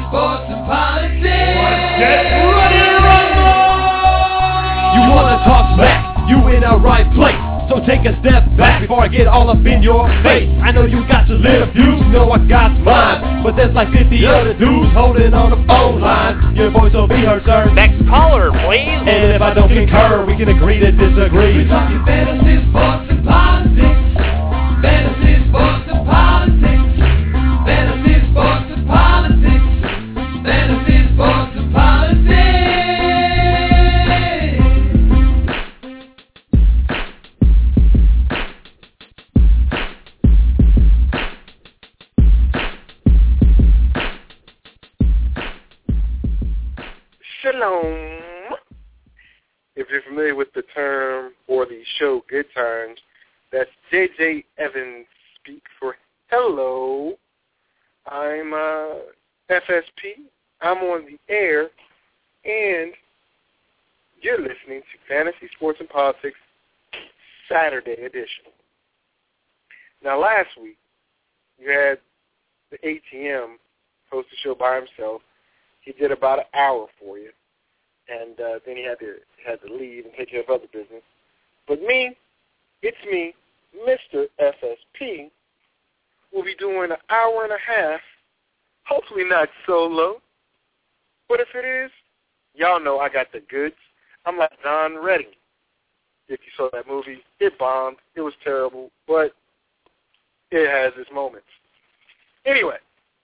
sports, and politics. Get ready to rumble! You wanna talk smack? You in the right place. So take a step back before I get all up in your face. I know you got your little views, you know I got mine, but there's like 50 other dudes holding on the phone line. Your voice will be heard, sir. Next caller, please. And if I don't concur, we can agree to disagree. We're talking fantasy, sports, and politics. Fantasy, sports, and politics. Fantasy, sports, and politics. Fantasy, sports, and politics. Shalom. If you're familiar with the term or the show Good Times, that's J.J. Evans speak for hello. I'm FSP. I'm on the air, and you're listening to Fantasy Sports and Politics Saturday edition. Now, last week, you had the ATM host the show by himself. He did about an hour for you, and then he had to leave and take care of other business. But it's me, Mr. FSP, will be doing an hour and a half, hopefully not solo. But if it is, y'all know I got the goods. I'm like Don Redding. If you saw that movie, it bombed. It was terrible, but it has its moments. Anyway,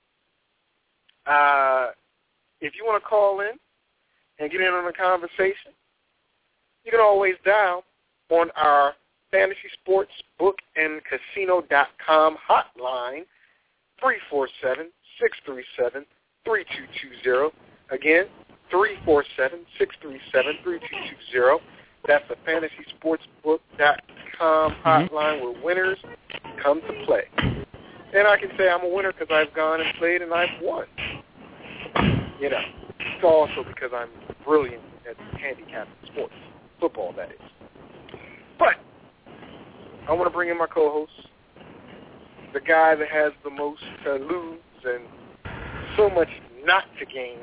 if you want to call in and get in on the conversation, you can always dial on our Fantasy Sports Book and Casino.com hotline, 347-637-3220. Again, 347-637-3220. That's the FantasySportsBook.com hotline where winners come to play. And I can say I'm a winner because I've gone and played and I've won. You know, it's also because I'm brilliant at handicapping sports, football, that is. But I want to bring in my co-host, the guy that has the most to lose and so much not to gain,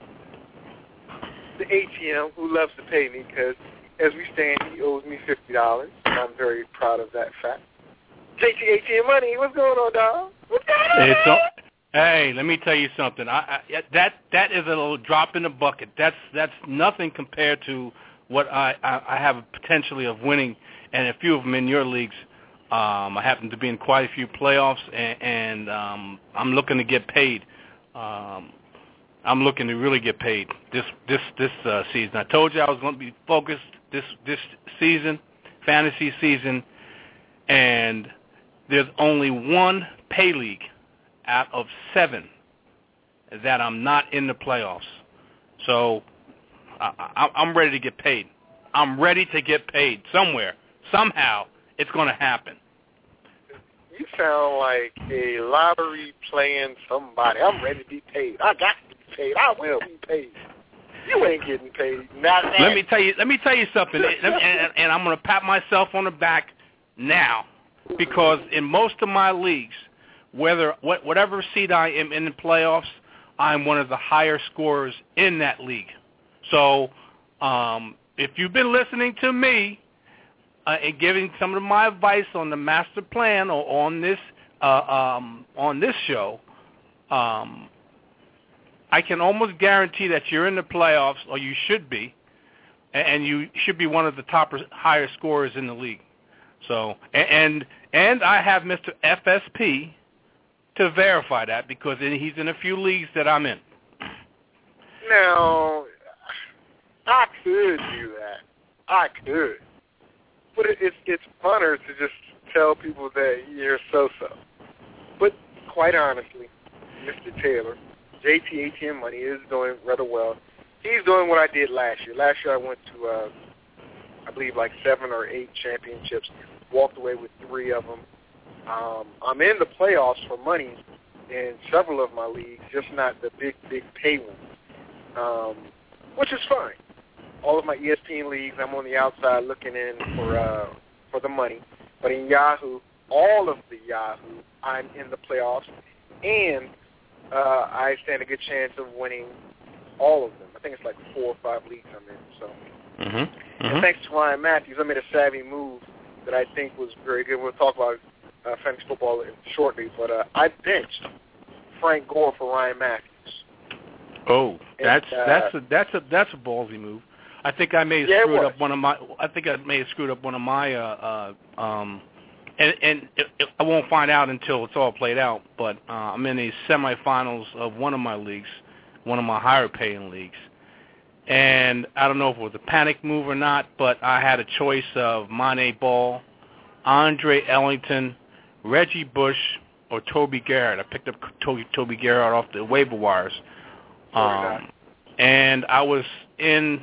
the ATM, who loves to pay me because, as we stand, he owes me $50, and I'm very proud of that fact. JT ATM Money, what's going on, dog? What's going on? Hey, let me tell you something. That is a little drop in the bucket. That's nothing compared to what I have potentially of winning, and a few of them in your leagues. I happen to be in quite a few playoffs, and I'm looking to get paid. I'm looking to really get paid this season. I told you I was going to be focused this season, fantasy season, and there's only one pay league out of 7 that I'm not in the playoffs. So I'm ready to get paid. I'm ready to get paid somewhere. Somehow it's going to happen. You sound like a lottery playing somebody. I'm ready to be paid. I got to be paid. I will be paid. You ain't getting paid. Let me tell you something, and I'm going to pat myself on the back now, because in most of my leagues, whatever seed I am in the playoffs, I'm one of the higher scorers in that league. So if you've been listening to me and giving some of my advice on the master plan or on this show, I can almost guarantee that you're in the playoffs, or you should be, and you should be one of the higher scorers in the league. So and I have Mr. FSP to verify that, because he's in a few leagues that I'm in. Now, I could do that. I could. But it's funner to just tell people that you're so-so. But quite honestly, Mr. Taylor, JT ATM Money, is doing rather well. He's doing what I did last year. Last year I went to, I believe, like 7 or 8 championships, walked away with 3 of them. I'm in the playoffs for money in several of my leagues, just not the big pay ones, which is fine. All of my ESPN leagues, I'm on the outside looking in for the money. But in Yahoo, all of the Yahoo, I'm in the playoffs. And I stand a good chance of winning all of them. I think it's like 4 or 5 leagues I'm in. So, And thanks to Ryan Matthews, I made a savvy move that I think was very good. We'll talk about fantasy football shortly, but I benched Frank Gore for Ryan Matthews. Oh, that's a ballsy move. I think I may have screwed up one of my. And I won't find out until it's all played out. But I'm in the semifinals of one of my leagues, one of my higher paying leagues, and I don't know if it was a panic move or not. But I had a choice of Montee Ball, Andre Ellington, Reggie Bush, or Toby Garrett. I picked up Toby Garrett off the waiver wires. And I was I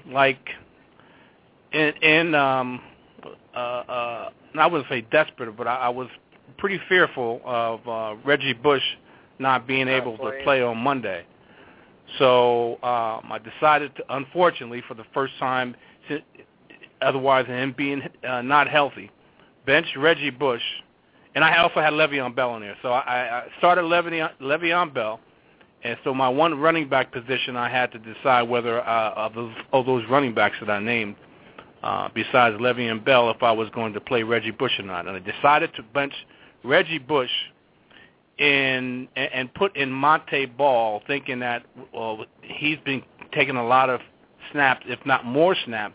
wouldn't say desperate, but I was pretty fearful of Reggie Bush not being able to play on Monday. So I decided to, unfortunately, for the first time, otherwise than him being not healthy, bench Reggie Bush. And I also had Le'Veon Bell in there. So I started Le'Veon Bell. And so my one running back position, I had to decide whether of those running backs that I named, besides Le'Veon Bell, if I was going to play Reggie Bush or not. And I decided to bench Reggie Bush and put in Montee Ball, thinking that he's been taking a lot of snaps, if not more snaps,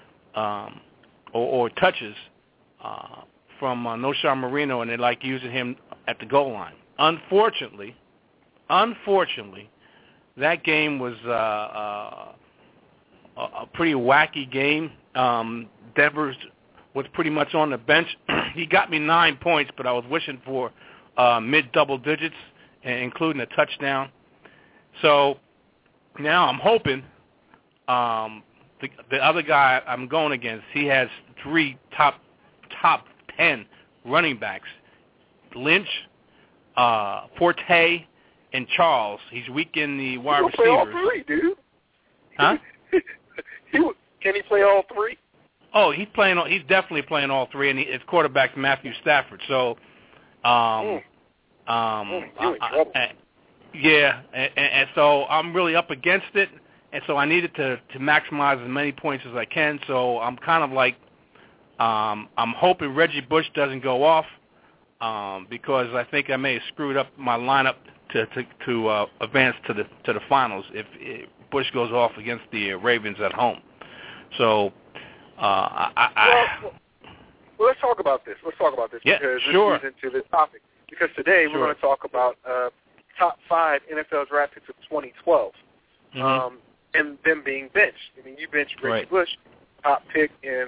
or touches from Noshawn Marino, and they like using him at the goal line. Unfortunately, that game was a pretty wacky game. Devers was pretty much on the bench. He got me 9 points, but I was wishing for mid-double digits, including a touchdown. So now I'm hoping the other guy I'm going against, he has 3 top 10 running backs: Lynch, Forte, and Charles. He's weak in the wide receivers. Play all 3, dude. Huh? Can he play all 3? Oh, he's definitely playing all 3, and his quarterback's Matthew Stafford. So, and so I'm really up against it, and so I needed to maximize as many points as I can. So I'm kind of like, I'm hoping Reggie Bush doesn't go off, because I think I may have screwed up my lineup to advance to the finals if Bush goes off against the Ravens at home. So, well, let's talk about this. Yeah, because sure. this leads into the topic. Because today we're going to talk about top 5 NFL draft picks of 2012, and them being benched. I mean, you benched Reggie Bush, top pick in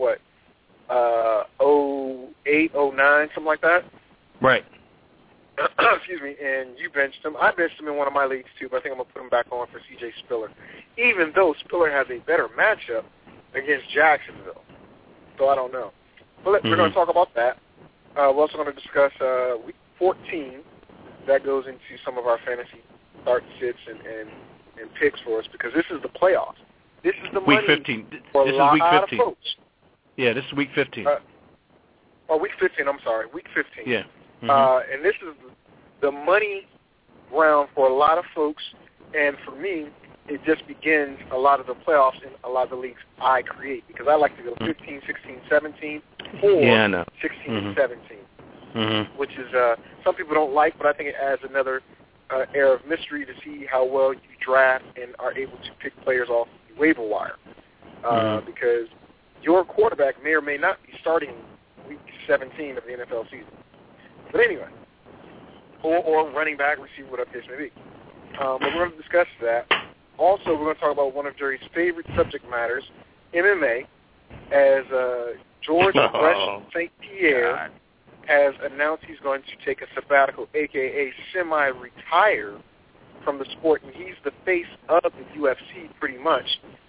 08, 09, something like that. Right. Excuse me, and you benched him. I benched him in one of my leagues, too, but I think I'm going to put him back on for C.J. Spiller, even though Spiller has a better matchup against Jacksonville. So I don't know. But we're going to talk about that. We're also going to discuss Week 14. That goes into some of our fantasy start sits and picks for us, because this is the playoffs. This is the Week money 15. for This a lot is Week 15. of folks. Yeah, this is Week 15. Week 15, I'm sorry. Week 15. Yeah. And this is the money round for a lot of folks, and for me, it just begins a lot of the playoffs in a lot of the leagues I create, because I like to go 15, 16, 17, or 16, 17, which is some people don't like, but I think it adds another air of mystery to see how well you draft and are able to pick players off the waiver wire, because your quarterback may or may not be starting Week 17 of the NFL season. But anyway, or running back, receiver, whatever the case may be. But we're going to discuss that. Also, we're going to talk about one of Jerry's favorite subject matters, MMA, as George St. Pierre has announced he's going to take a sabbatical, a.k.a. semi-retire from the sport, and he's the face of the UFC pretty much.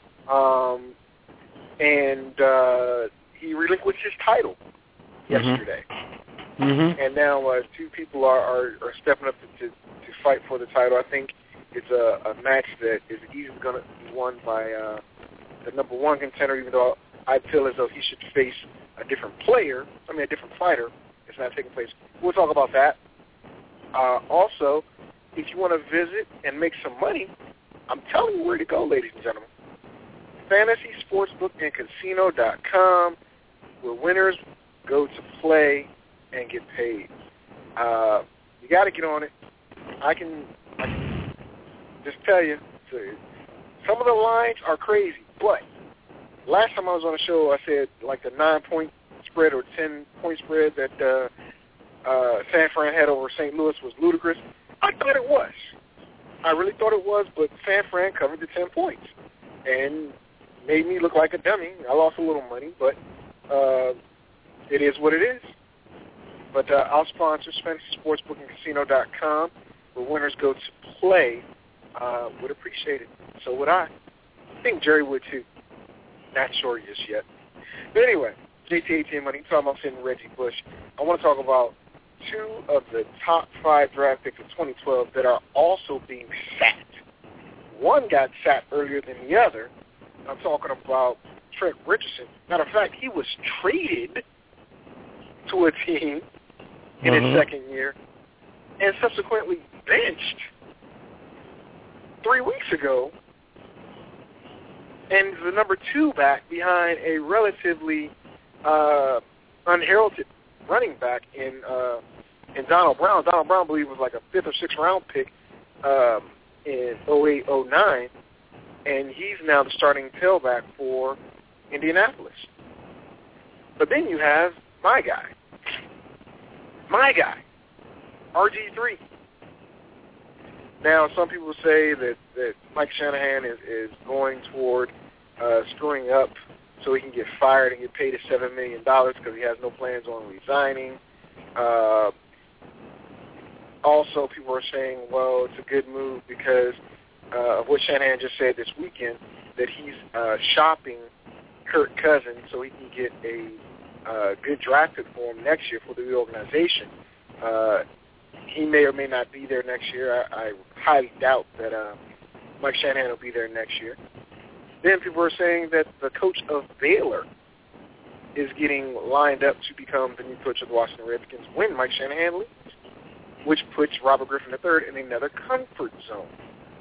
And he relinquished his title yesterday. And now 2 people are stepping up to fight for the title. I think it's a match that is easily going to be won by the number 1 contender, even though I feel as though he should face a different fighter. It's not taking place. We'll talk about that. Also, if you want to visit and make some money, I'm telling you where to go, ladies and gentlemen. FantasySportsbookandCasino.com, where winners go to play and get paid. You got to get on it. I can just tell you, some of the lines are crazy, but last time I was on the show, I said like the 9-point spread or 10-point spread that San Fran had over St. Louis was ludicrous. I thought it was. I really thought it was, but San Fran covered the 10 points and made me look like a dummy. I lost a little money, but it is what it is. But our sponsor, FantasySportsbookandCasino.com, where winners go to play, would appreciate it. So would I. I think Jerry would too. Not sure just yet. But anyway, JT Money, talking about sitting Reggie Bush. I want to talk about 2 of the top 5 draft picks of 2012 that are also being sat. One got sat earlier than the other. I'm talking about Trent Richardson. Matter of fact, he was traded to a team in his second year and subsequently benched 3 weeks ago, and the number 2 back behind a relatively unheralded running back in Donald Brown. Donald Brown, I believe, was like a 5th or 6th round pick in 08-09, and he's now the starting tailback for Indianapolis. But then you have my guy, RG3. Now, some people say that Mike Shanahan is going toward screwing up so he can get fired and get paid his $7 million because he has no plans on resigning. Also, people are saying, well, it's a good move because of what Shanahan just said this weekend, that he's shopping Kirk Cousins so he can get a good draft pick for him next year for the reorganization. He may or may not be there next year. I highly doubt that Mike Shanahan will be there next year. Then people are saying that the coach of Baylor is getting lined up to become the new coach of the Washington Redskins when Mike Shanahan leaves, which puts Robert Griffin III in another comfort zone.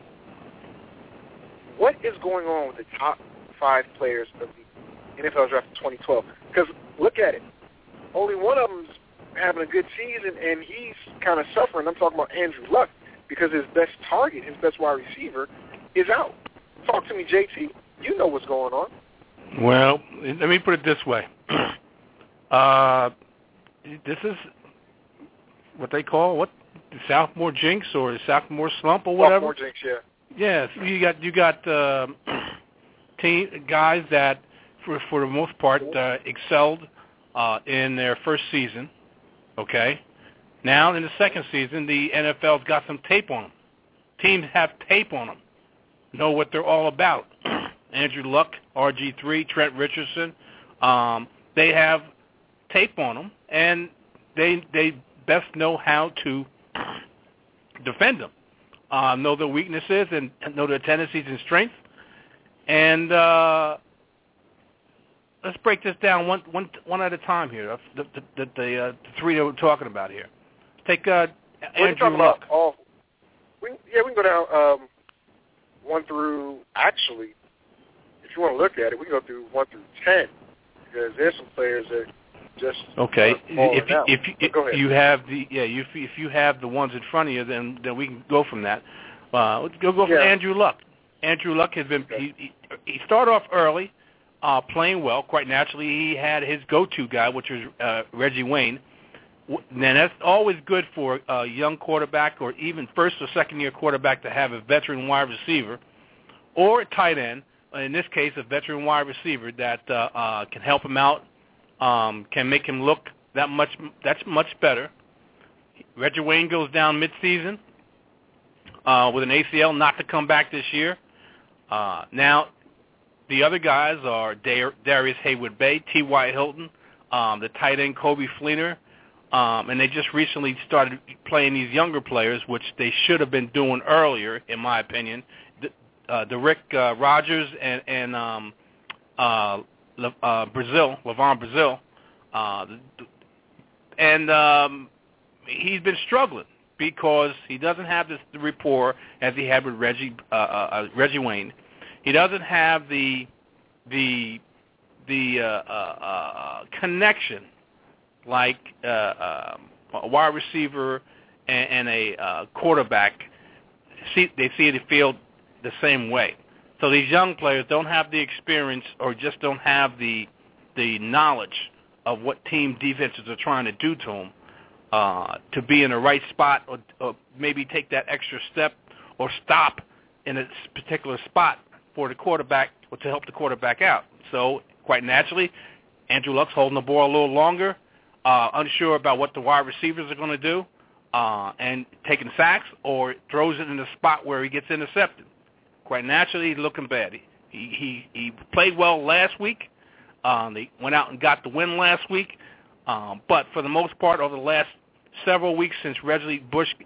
What is going on with the top 5 players of the NFL draft of 2012? Because look at it. Only one of them's having a good season, and he's kind of suffering. I'm talking about Andrew Luck because his best target, his best wide receiver, is out. Talk to me, JT. You know what's going on. Well, let me put it this way. This is what they call the sophomore jinx or the sophomore slump or whatever. Sophomore jinx, yeah. Yes, you got guys that, for the most part, excelled in their first season. Okay, now in the second season, the NFL's got some tape on them. Teams have tape on them, know what they're all about. Andrew Luck, RG3, Trent Richardson, they have tape on them, and they best know how to defend them, know their weaknesses and know their tendencies and strengths. And let's break this down one at a time here. The 3 that we're talking about here. Take Andrew Luck. We can go down 1 through, actually, if you want to look at it, we can go through 1 through 10 because there's some players that just okay. If you have if you have the ones in front of you, then we can go from that. Let's go from Andrew Luck. Andrew Luck has been he started off early, playing well. Quite naturally, he had his go-to guy, which was Reggie Wayne. And that's always good for a young quarterback or even first or second year quarterback to have a veteran wide receiver or a tight end. In this case, a veteran wide receiver that can help him out, can make him look that's much better. Reggie Wayne goes down midseason with an ACL, not to come back this year. Now, the other guys are Darius Haywood-Bay, T.Y. Hilton, the tight end Coby Fleener, and they just recently started playing these younger players, which they should have been doing earlier, in my opinion. The Rick Rogers and LeVon Brazil, and he's been struggling. because he doesn't have the rapport as he had with Reggie Wayne. He doesn't have the connection like a wide receiver and a quarterback. They see the field the same way. So these young players don't have the experience or just don't have the knowledge of what team defenses are trying to do to them to be in the right spot or maybe take that extra step or stop in a particular spot for the quarterback or to help the quarterback out. So quite naturally, Andrew Luck's holding the ball a little longer, unsure about what the wide receivers are going to do, and taking sacks or throws it in the spot where he gets intercepted. Quite naturally, he's looking bad. He played well last week. They went out and got the win last week. But for the most part, over the last several weeks since Reggie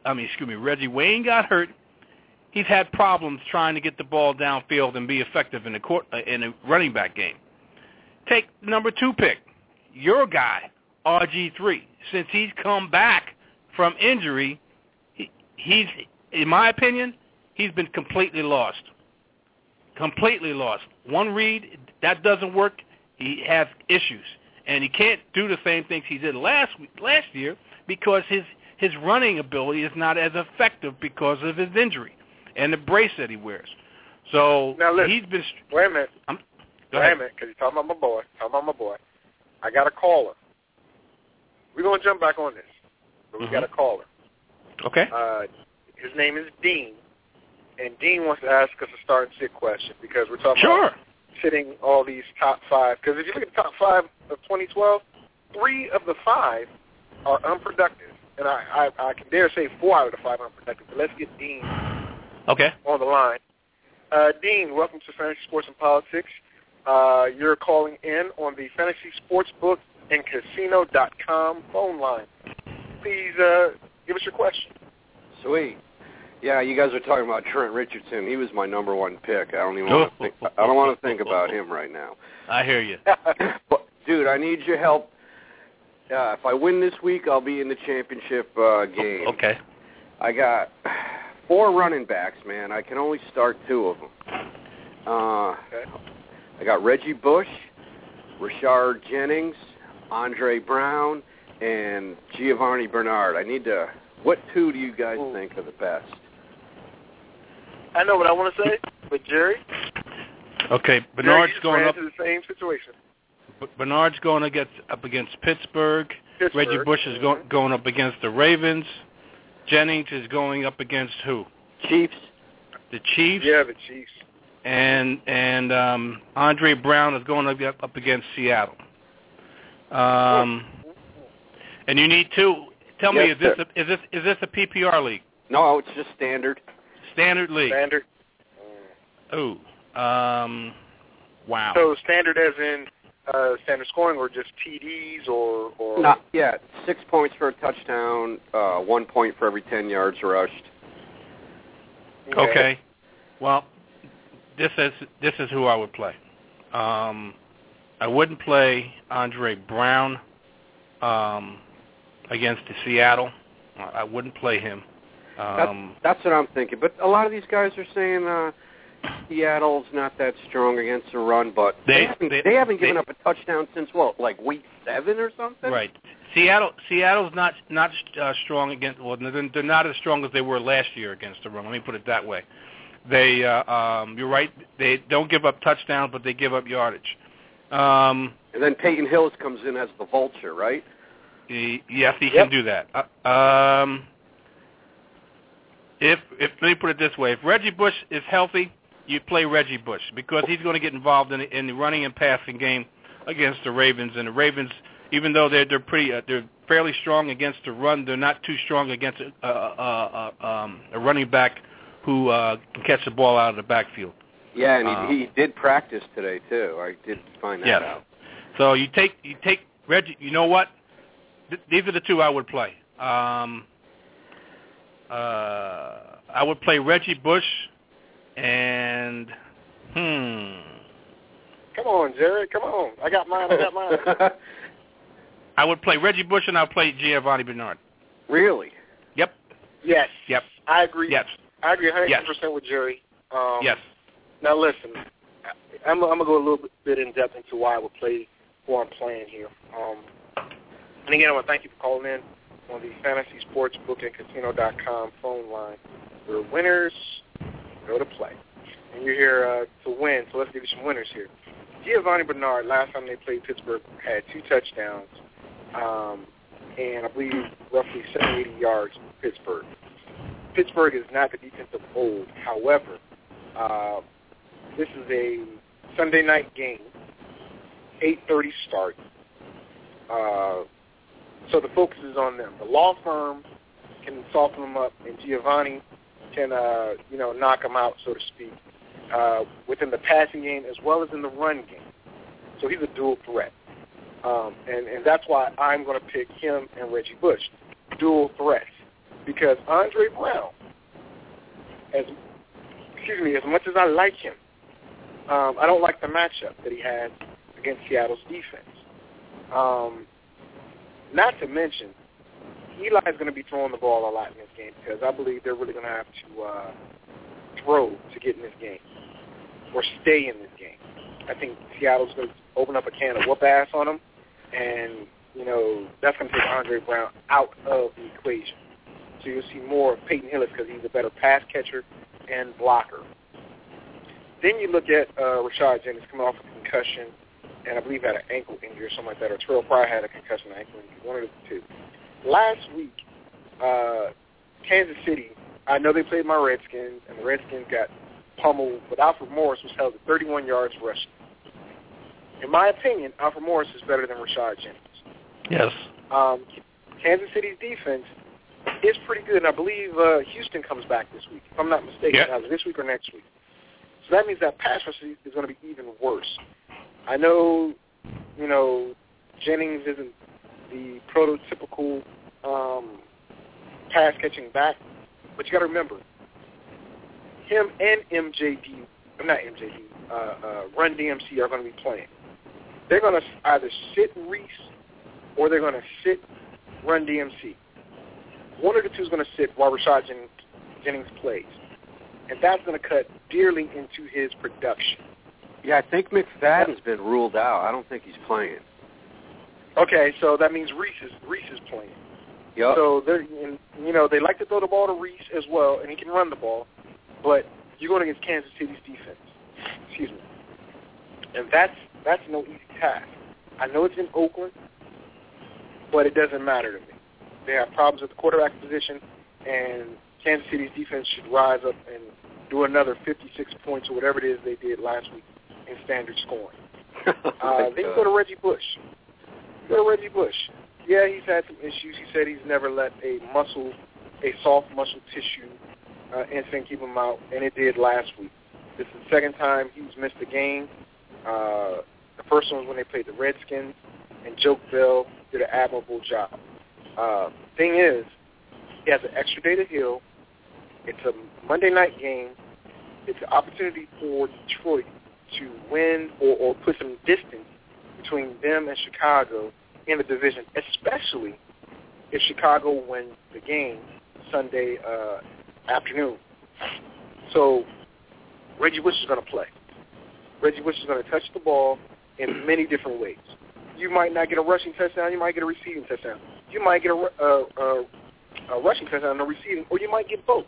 Wayne got hurt, he's had problems trying to get the ball downfield and be effective in the running back game. Take number 2 pick, your guy, RG3. Since he's come back from injury, he's, in my opinion, he's been completely lost. Completely lost. One read, that doesn't work. He has issues. And he can't do the same things he did last year because his running ability is not as effective because of his injury and the brace that he wears. So now listen, he's been... Wait a minute. Wait a minute, because you're talking about my boy. I got a caller. We're going to jump back on this, but we got a caller. Okay. His name is Dean, and Dean wants to ask us a start and sit question because we're talking about sitting all these top 5. Because if you look at the top 5 of 2012, 3 of the 5 are unproductive. And I can dare say 4 out of the 5 are unproductive. But let's get Dean on the line. Dean, welcome to Fantasy Sports and Politics. You're calling in on the Fantasy Sportsbook and Casino.com phone line. Please give us your question. Sweet. Yeah, you guys are talking about Trent Richardson. He was my number 1 pick. I don't even want to think. I don't want to think about him right now. I hear you. But, dude, I need your help. If I win this week, I'll be in the championship game. Okay. I got 4 running backs, man. I can only start 2 of them. I got Reggie Bush, Rashard Jennings, Andre Brown, and Giovanni Bernard. I need to. What 2 do you guys think are the best? I know what I want to say, but Jerry. Okay, Bernard's going up to the same situation. Bernard's going up against Pittsburgh. Reggie Bush is going up against the Ravens. Jennings is going up against who? Chiefs. The Chiefs. Yeah, the Chiefs. And Andre Brown is going up against Seattle. And you need 2. Tell me, is this a PPR league? No, it's just standard. Standard league. Standard. Oh, wow. So standard as in standard scoring, or just TDs, or? No, yeah, 6 points for a touchdown, 1 point for every 10 yards rushed. Okay. Well, this is who I would play. I wouldn't play Andre Brown against the Seattle. I wouldn't play him. That's what I'm thinking. But a lot of these guys are saying Seattle's not that strong against the run, but they haven't given up a touchdown since like week 7 or something. Right. Seattle's not strong against. Well, they're not as strong as they were last year against the run. Let me put it that way. They, you're right. They don't give up touchdowns, but they give up yardage. And then Peyton Hills comes in as the vulture, right? Yes, he can do that. If let me put it this way: if Reggie Bush is healthy, you play Reggie Bush because he's going to get involved in the running and passing game against the Ravens. And the Ravens, even though they're fairly strong against the run, they're not too strong against a running back who can catch the ball out of the backfield. Yeah, and he did practice today too. I did find that out. So you take Reggie. You know what? These are the 2 I would play. I would play Reggie Bush and Come on, Jerry. Come on. I got mine. I would play Reggie Bush and I'll play Giovanni Bernard. Really? Yep. Yes. Yep. I agree. Yes. I agree 100% with Jerry. Yes. Now listen, I'm gonna go a little bit in depth into why I would play who I'm playing here. And again, I want to thank you for calling in on the Fantasy Sports Book and Casino.com phone line. The winners go to play, and you're here to win. So let's give you some winners here. Giovanni Bernard, last time they played Pittsburgh, had 2 touchdowns, and I believe roughly 70, 80 yards for Pittsburgh. Pittsburgh is not the defense of old. However, this is a Sunday night game, 8:30 start. So the focus is on them. The law firm can soften them up, and Giovanni can, knock them out, so to speak, within the passing game as well as in the run game. So he's a dual threat. And that's why I'm going to pick him and Reggie Bush, dual threats, because Andre Brown, as much as I like him, I don't like the matchup that he has against Seattle's defense. Not to mention, Eli's going to be throwing the ball a lot in this game because I believe they're really going to have to throw to get in this game or stay in this game. I think Seattle's going to open up a can of whoop ass on them, and, that's going to take Andre Brown out of the equation. So you'll see more of Peyton Hillis because he's a better pass catcher and blocker. Then you look at Rashad Jennings coming off a concussion, and I believe had an ankle injury or something like that, or Terrell Pryor had a concussion ankle injury, one of the two. Last week, Kansas City, I know they played my Redskins, and the Redskins got pummeled, but Alfred Morris was held at 31 yards rushing. In my opinion, Alfred Morris is better than Rashad Jennings. Yes. Kansas City's defense is pretty good, and I believe Houston comes back this week, if I'm not mistaken, either this week or next week. So that means that pass rush is going to be even worse. I know, Jennings isn't the prototypical pass-catching back, but you got to remember, him and Run DMC are going to be playing. They're going to either sit Reese or they're going to sit Run DMC. One of the two is going to sit while Rashad Jennings plays, and that's going to cut dearly into his production. Yeah, I think McFadden's been ruled out. I don't think he's playing. Okay, so that means Reese is playing. Yep. So they like to throw the ball to Reese as well, and he can run the ball, but you're going against Kansas City's defense. Excuse me. And that's no easy task. I know it's in Oakland, but it doesn't matter to me. They have problems at the quarterback position, and Kansas City's defense should rise up and do another 56 points or whatever it is they did last week in standard scoring. Then you go to Reggie Bush. Yeah, he's had some issues. He said he's never let a soft muscle tissue incident keep him out, and it did last week. This is the second time he's missed a game. The first one was when they played the Redskins, and Joe Bell did an admirable job. Thing is, he has an extra day to heal. It's a Monday night game. It's an opportunity for Detroit to win or put some distance between them and Chicago in the division, especially if Chicago wins the game Sunday afternoon. So Reggie Bush is going to play. Reggie Bush is going to touch the ball in many different ways. You might not get a rushing touchdown. You might get a receiving touchdown. You might get a rushing touchdown and a receiving, or you might get both.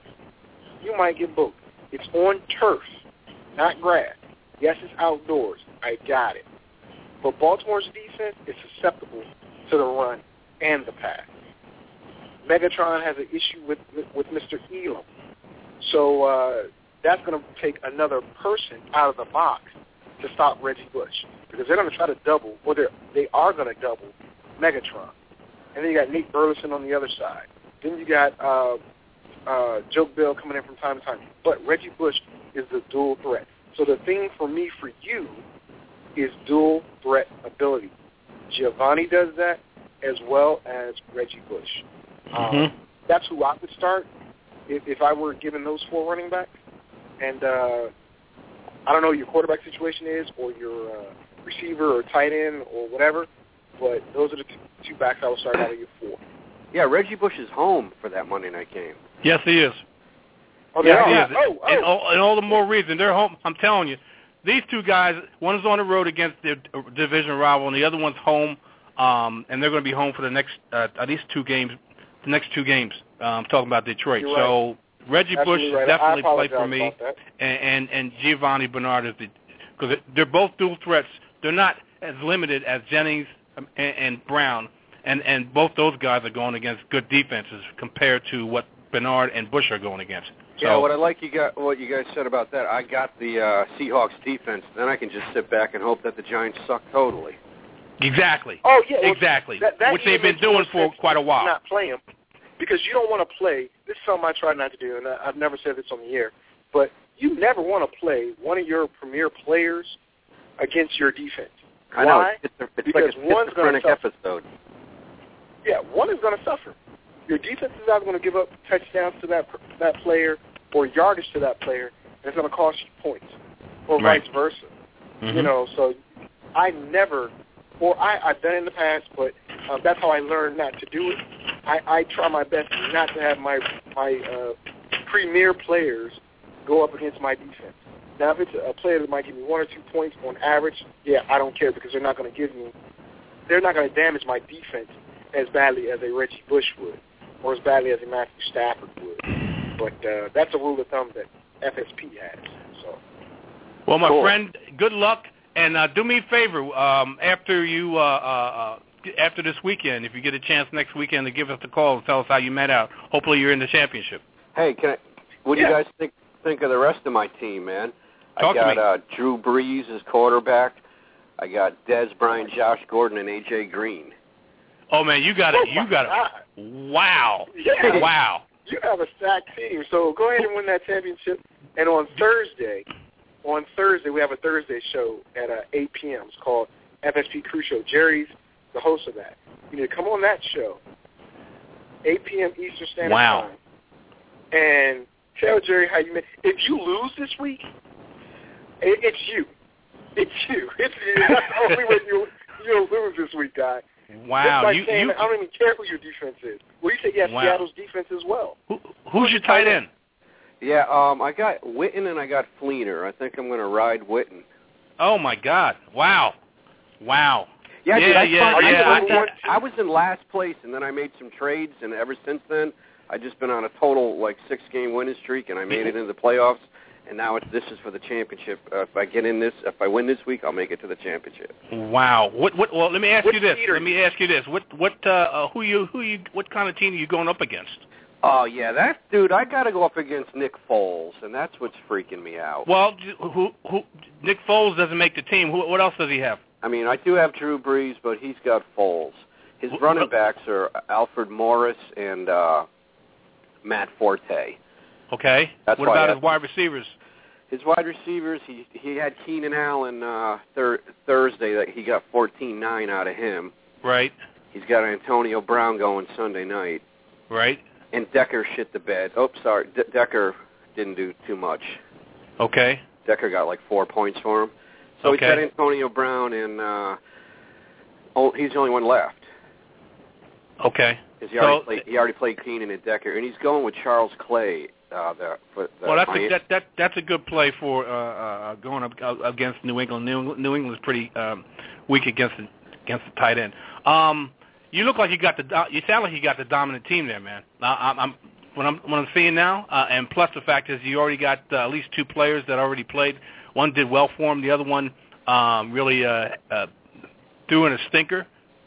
It's on turf, not grass. Yes, it's outdoors. I got it. But Baltimore's defense is susceptible to the run and the pass. Megatron has an issue with Mr. Elam. So that's going to take another person out of the box to stop Reggie Bush, because they're going to try to double, or they are going to double Megatron. And then you got Nate Burleson on the other side. Then you got Joe Bell coming in from time to time. But Reggie Bush is the dual threat. So the thing for me, for you, is dual threat ability. Giovanni does that as well as Reggie Bush. That's who I would start if I were given those 4 running backs. And I don't know what your quarterback situation is, or your receiver or tight end or whatever, but those are the two backs I would start out of your 4. Yeah, Reggie Bush is home for that Monday night game. Yes, he is. Oh, Yeah, they are. he is. And all the more reason. They're home. I'm telling you, these two guys, one is on the road against their division rival, and the other one's home, and they're going to be home for the next at least 2 games. The next 2 games. I'm talking about Detroit. You're so right. Reggie Absolutely Bush right. definitely I played for me, about that. and Giovanni Bernard is because they're both dual threats. They're not as limited as Jennings and Brown, and both those guys are going against good defenses compared to what Bernard and Bush are going against. So, yeah, what I like what you guys said about that. I got the Seahawks defense. Then I can just sit back and hope that the Giants suck totally. Exactly. Oh yeah, well, exactly. That which they've been doing for quite a while. Not play them because you don't want to play. This is something I try not to do, and I've never said this on the air. But you never want to play one of your premier players against your defense. I know. Why? It's because like a one's going to suffer. episode. Yeah, one is going to suffer. Your defense is either going to give up touchdowns to that player or yardage to that player, and it's going to cost you points, or right. vice versa. Mm-hmm. You know, so I've done it in the past, but that's how I learned not to do it. I try my best not to have my premier players go up against my defense. Now, if it's a player that might give me 1 or 2 points on average, yeah, I don't care because they're not going to damage my defense as badly as a Reggie Bush would, or as badly as a Matthew Stafford would. But that's a rule of thumb that FSP has. So, well, my cool. friend, good luck, and do me a favor after this weekend, if you get a chance next weekend, to give us a call and tell us how you met out. Hopefully, you're in the championship. Hey, what do you guys think of the rest of my team, man? Talk I to got Drew Brees as quarterback. I got Dez Bryant, Josh Gordon, and A.J. Green. Oh, man, you got it. Wow. Yeah. Wow. You have a stacked team, so go ahead and win that championship. And on Thursday, we have a Thursday show at 8 p.m. It's called FSP Crew Show. Jerry's the host of that. You need to come on that show, 8 p.m. Eastern Standard Time, and tell Jerry how you made. If you lose this week, it's you. It's you. It's that's the only way you'll lose this week, guy. Wow. Like I don't even care who your defense is. Well, you say you have Seattle's defense as well. Who's your tight end? Yeah, I got Witten and I got Fleener. I think I'm going to ride Witten. Oh, my God. Wow. Yeah, dude, I I was in last place, and then I made some trades, and ever since then, I've just been on a total 6-game winning streak, and I made it into the playoffs. And now this is for the championship. If I win this week, I'll make it to the championship. Wow. Well, let me ask you this. What kind of team are you going up against? Oh yeah, I got to go up against Nick Foles, and that's what's freaking me out. Well, who Nick Foles doesn't make the team. What else does he have? I mean, I do have Drew Brees, but he's got Foles. His running backs are Alfred Morris and Matt Forte. Okay. What about his wide receivers? His wide receivers, he had Keenan Allen Thursday. That he got 14-9 out of him. Right. He's got Antonio Brown going Sunday night. Right. And Decker shit the bed. Oh, sorry. Decker didn't do too much. Okay. Decker got 4 points for him. So he's got Antonio Brown, and he's the only one left. Okay. Because he already played Keenan and Decker, and he's going with Charles Clay. That's a good play for going up against New England. New England's pretty weak against the tight end. You look like you sound like you got the dominant team there, man. What I'm seeing now, and plus the fact is you already got at least 2 players that already played. One did well for him. The other one really threw in a stinker.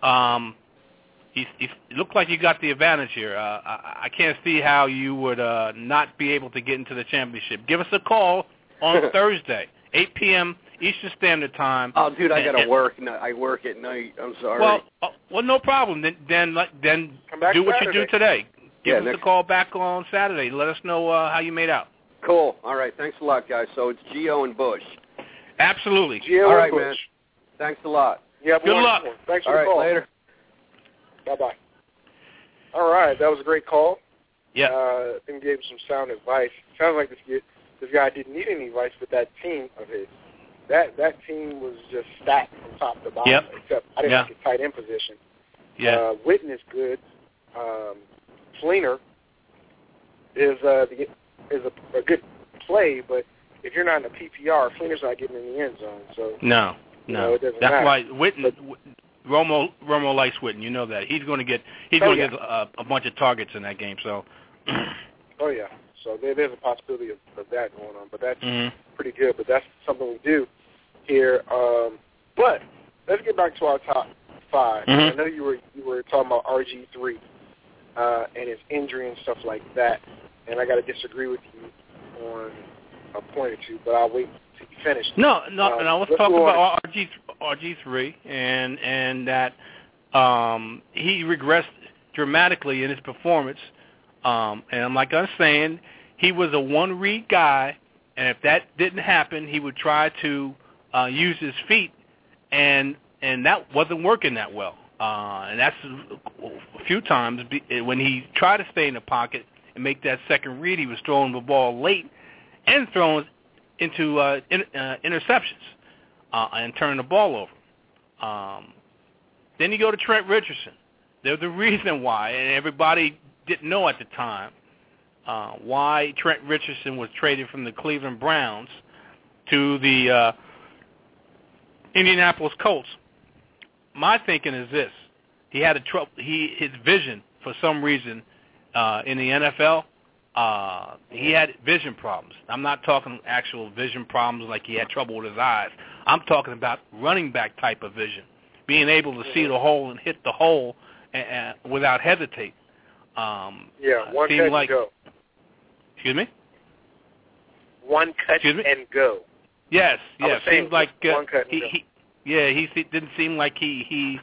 It looked like you got the advantage here. I can't see how you would not be able to get into the championship. Give us a call on Thursday, 8 p.m. Eastern Standard Time. Oh, dude, I got to work. I work at night. I'm sorry. Well, no problem. Then do what you do today. Give us a call back on Saturday. Let us know how you made out. Cool. All right. Thanks a lot, guys. So it's Gio and Bush. Absolutely. Gio All right, and Bush. man. Thanks a lot. Yeah. Good luck. Thanks for the call. All right. Later. Bye-bye. All right. That was a great call. Yeah. I think he gave some sound advice. Sounds like this guy didn't need any advice with that team of his. That team was just stacked from top to bottom. Yep. Except I didn't like his tight end position. Yeah. Witten is good. Fleener is a good play, but if you're not in a PPR, Fleener's not getting in the end zone. So no, it doesn't that's matter. why Romo likes Witten. You know that he's going to get get a bunch of targets in that game. So. Oh yeah. So there's a possibility of that going on, but that's pretty good. But that's something we do here. But let's get back to our top 5. I know you were talking about RG3 and his injury and stuff like that, and I got to disagree with you on a point or two, but I'll wait till you finish. No. Let's talk about RG3 and that he regressed dramatically in his performance. And like I was saying, he was a one-read guy, and if that didn't happen, he would try to use his feet, and that wasn't working that well. And that's a few times when he tried to stay in the pocket and make that second read, he was throwing the ball late and throwing into interceptions and turning the ball over. Then you go to Trent Richardson. There's the reason why, and everybody didn't know at the time why Trent Richardson was traded from the Cleveland Browns to the Indianapolis Colts. My thinking is this: he had his vision for some reason in the NFL. He had vision problems. I'm not talking actual vision problems like he had trouble with his eyes. I'm talking about running back type of vision, being able to see the hole and hit the hole without hesitate. One cut and go. Excuse me? One cut and go. Yes. Seems like one cut and go. he didn't seem like he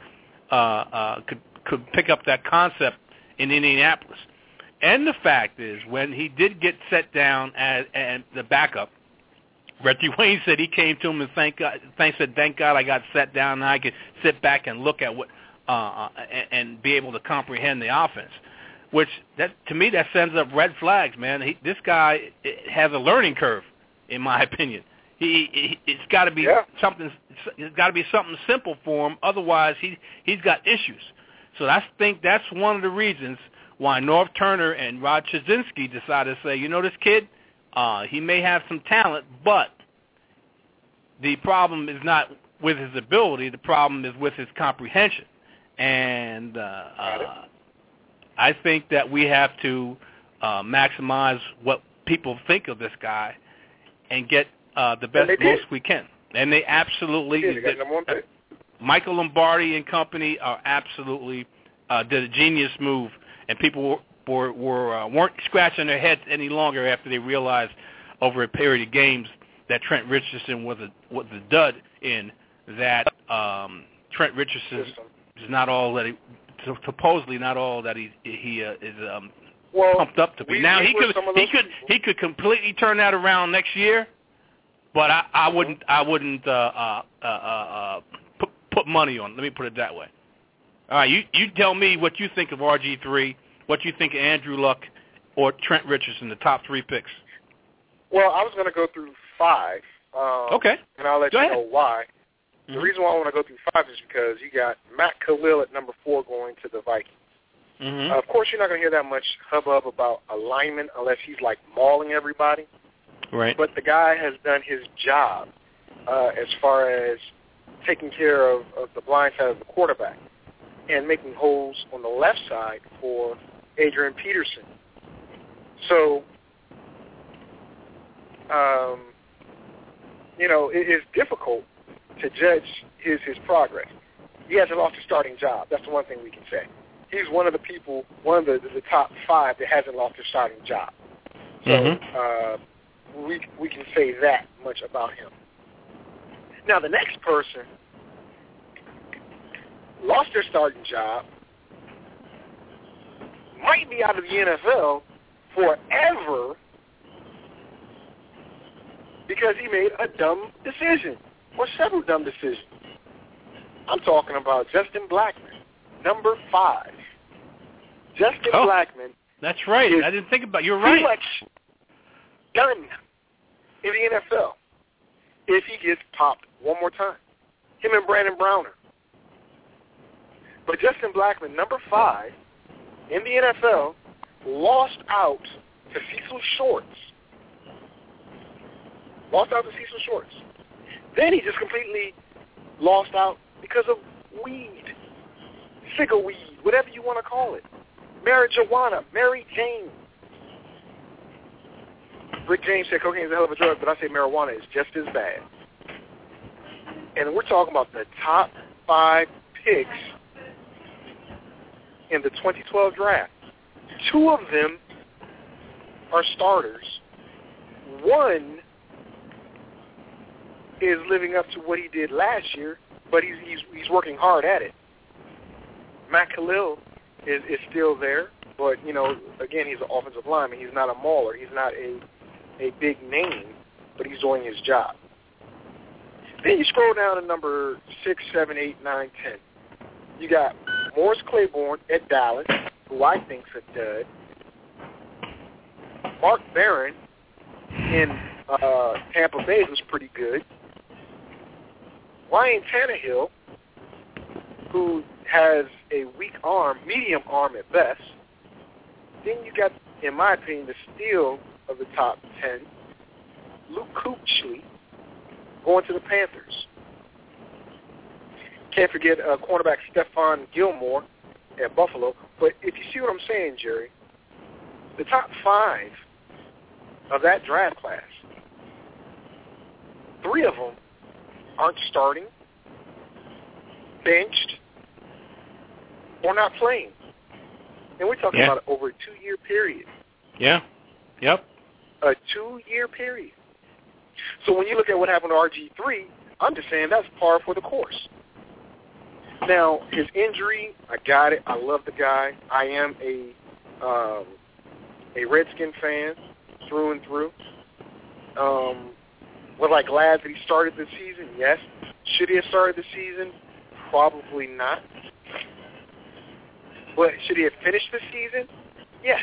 could pick up that concept in Indianapolis. And the fact is, when he did get set down as the backup, Reggie Wayne said he came to him and thank God I got set down and I could sit back and look at what and be able to comprehend the offense. Which to me that sends up red flags, man. This guy has a learning curve, in my opinion. It's got to be something. It's got to be something simple for him. Otherwise, he's got issues. So I think that's one of the reasons why Norv Turner and Rod Chudzinski decided to say, this kid, he may have some talent, but the problem is not with his ability. The problem is with his comprehension. And I think that we have to maximize what people think of this guy and get the best most we can. And they absolutely did. Michael Lombardi and company are absolutely did a genius move, and people weren't scratching their heads any longer after they realized over a period of games that Trent Richardson was a dud in that. Trent Richardson is not all that supposedly not all that he is pumped up to be. Now he could completely turn that around next year, but I wouldn't put money on. Let me put it that way. All right, you tell me what you think of RG3, what you think of Andrew Luck or Trent Richardson, the top 3 picks. Well, I was going to go through 5. Okay. And I'll let you know why. The reason why I want to go through 5 is because you got Matt Khalil at number 4 going to the Vikings. Of course, you're not going to hear that much hubbub about alignment unless he's like mauling everybody. Right. But the guy has done his job as far as taking care of the blind side of the quarterback and making holes on the left side for Adrian Peterson. So, it is difficult to judge his progress. He hasn't lost his starting job. That's the one thing we can say. He's one of the people, one of the top 5 that hasn't lost his starting job. So we can say that much about him. Now, the next person lost their starting job, might be out of the NFL forever because he made a dumb decision or several dumb decisions. I'm talking about Justin Blackman, number 5. Justin Blackman. That's right. I didn't think about it. You're right. Pretty much done in the NFL if he gets popped one more time. Him and Brandon Browner. But Justin Blackman, number 5, in the NFL, lost out to Cecil Shorts. Lost out to Cecil Shorts. Then he just completely lost out because of weed, cigar weed, whatever you want to call it. Marijuana, Mary Jane. Rick James said cocaine is a hell of a drug, but I say marijuana is just as bad. And we're talking about the top 5 picks in the 2012 draft. 2 of them are starters. 1 is living up to what he did last year, but he's working hard at it. Matt Khalil is still there, but, again, he's an offensive lineman. He's not a mauler. He's not a big name, but he's doing his job. Then you scroll down to number 6, 7, 8, 9, 10. You got Morris Claiborne at Dallas, who I think's a dud. Mark Barron in Tampa Bay was pretty good. Ryan Tannehill, who has a weak arm, medium arm at best. Then you got, in my opinion, the steal of the top 10, Luke Kuechly, going to the Panthers. Can't forget cornerback Stephon Gilmore at Buffalo. But if you see what I'm saying, Jerry, the top 5 of that draft class, 3 of them aren't starting, benched, or not playing. And we're talking about over a 2-year period. Yeah. Yep. A 2-year period. So when you look at what happened to RG3, I'm just saying that's par for the course. Now, his injury, I got it. I love the guy. I am a Redskin fan through and through. Was I glad that he started the season? Yes. Should he have started the season? Probably not. But should he have finished the season? Yes.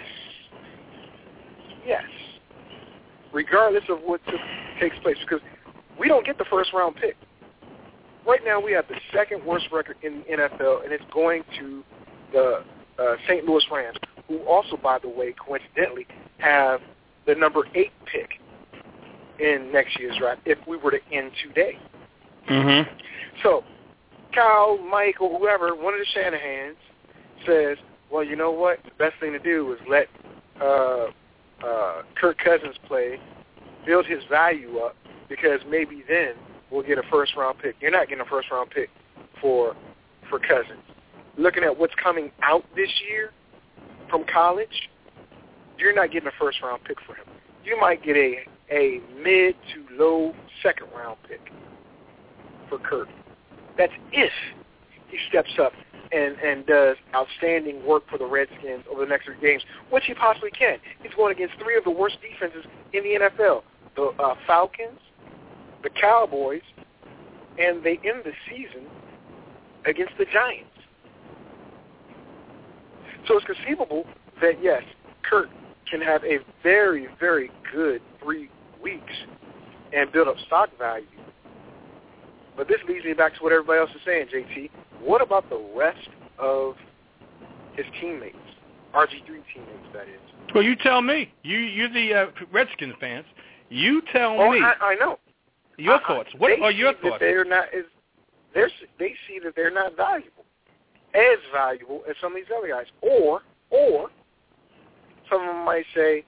Yes. Regardless of what takes place, because we don't get the first-round pick. Right now we have the 2nd worst record in the NFL, and it's going to the St. Louis Rams, who also, by the way, coincidentally, have the number 8 pick in next year's draft if we were to end today. Mm-hmm. So Kyle, Mike, or whoever, one of the Shanahans, says, well, you know what? The best thing to do is let Kirk Cousins play, build his value up, because maybe then we'll get a first-round pick. You're not getting a first-round pick for Cousins. Looking at what's coming out this year from college, you're not getting a first-round pick for him. You might get a mid to low second-round pick for Kirk. That's if he steps up and does outstanding work for the Redskins over the next 3 games, which he possibly can. He's going against 3 of the worst defenses in the NFL, the Falcons, the Cowboys, and they end the season against the Giants. So it's conceivable that, yes, Kirk can have a very, very good 3 weeks and build up stock value. But this leads me back to what everybody else is saying, JT. What about the rest of his teammates, RG3 teammates, that is? Well, you tell me. You're the Redskins fans. You tell me. I know. Your thoughts. What are your thoughts? They see that they're not valuable, as valuable as some of these other guys. Or some of them might say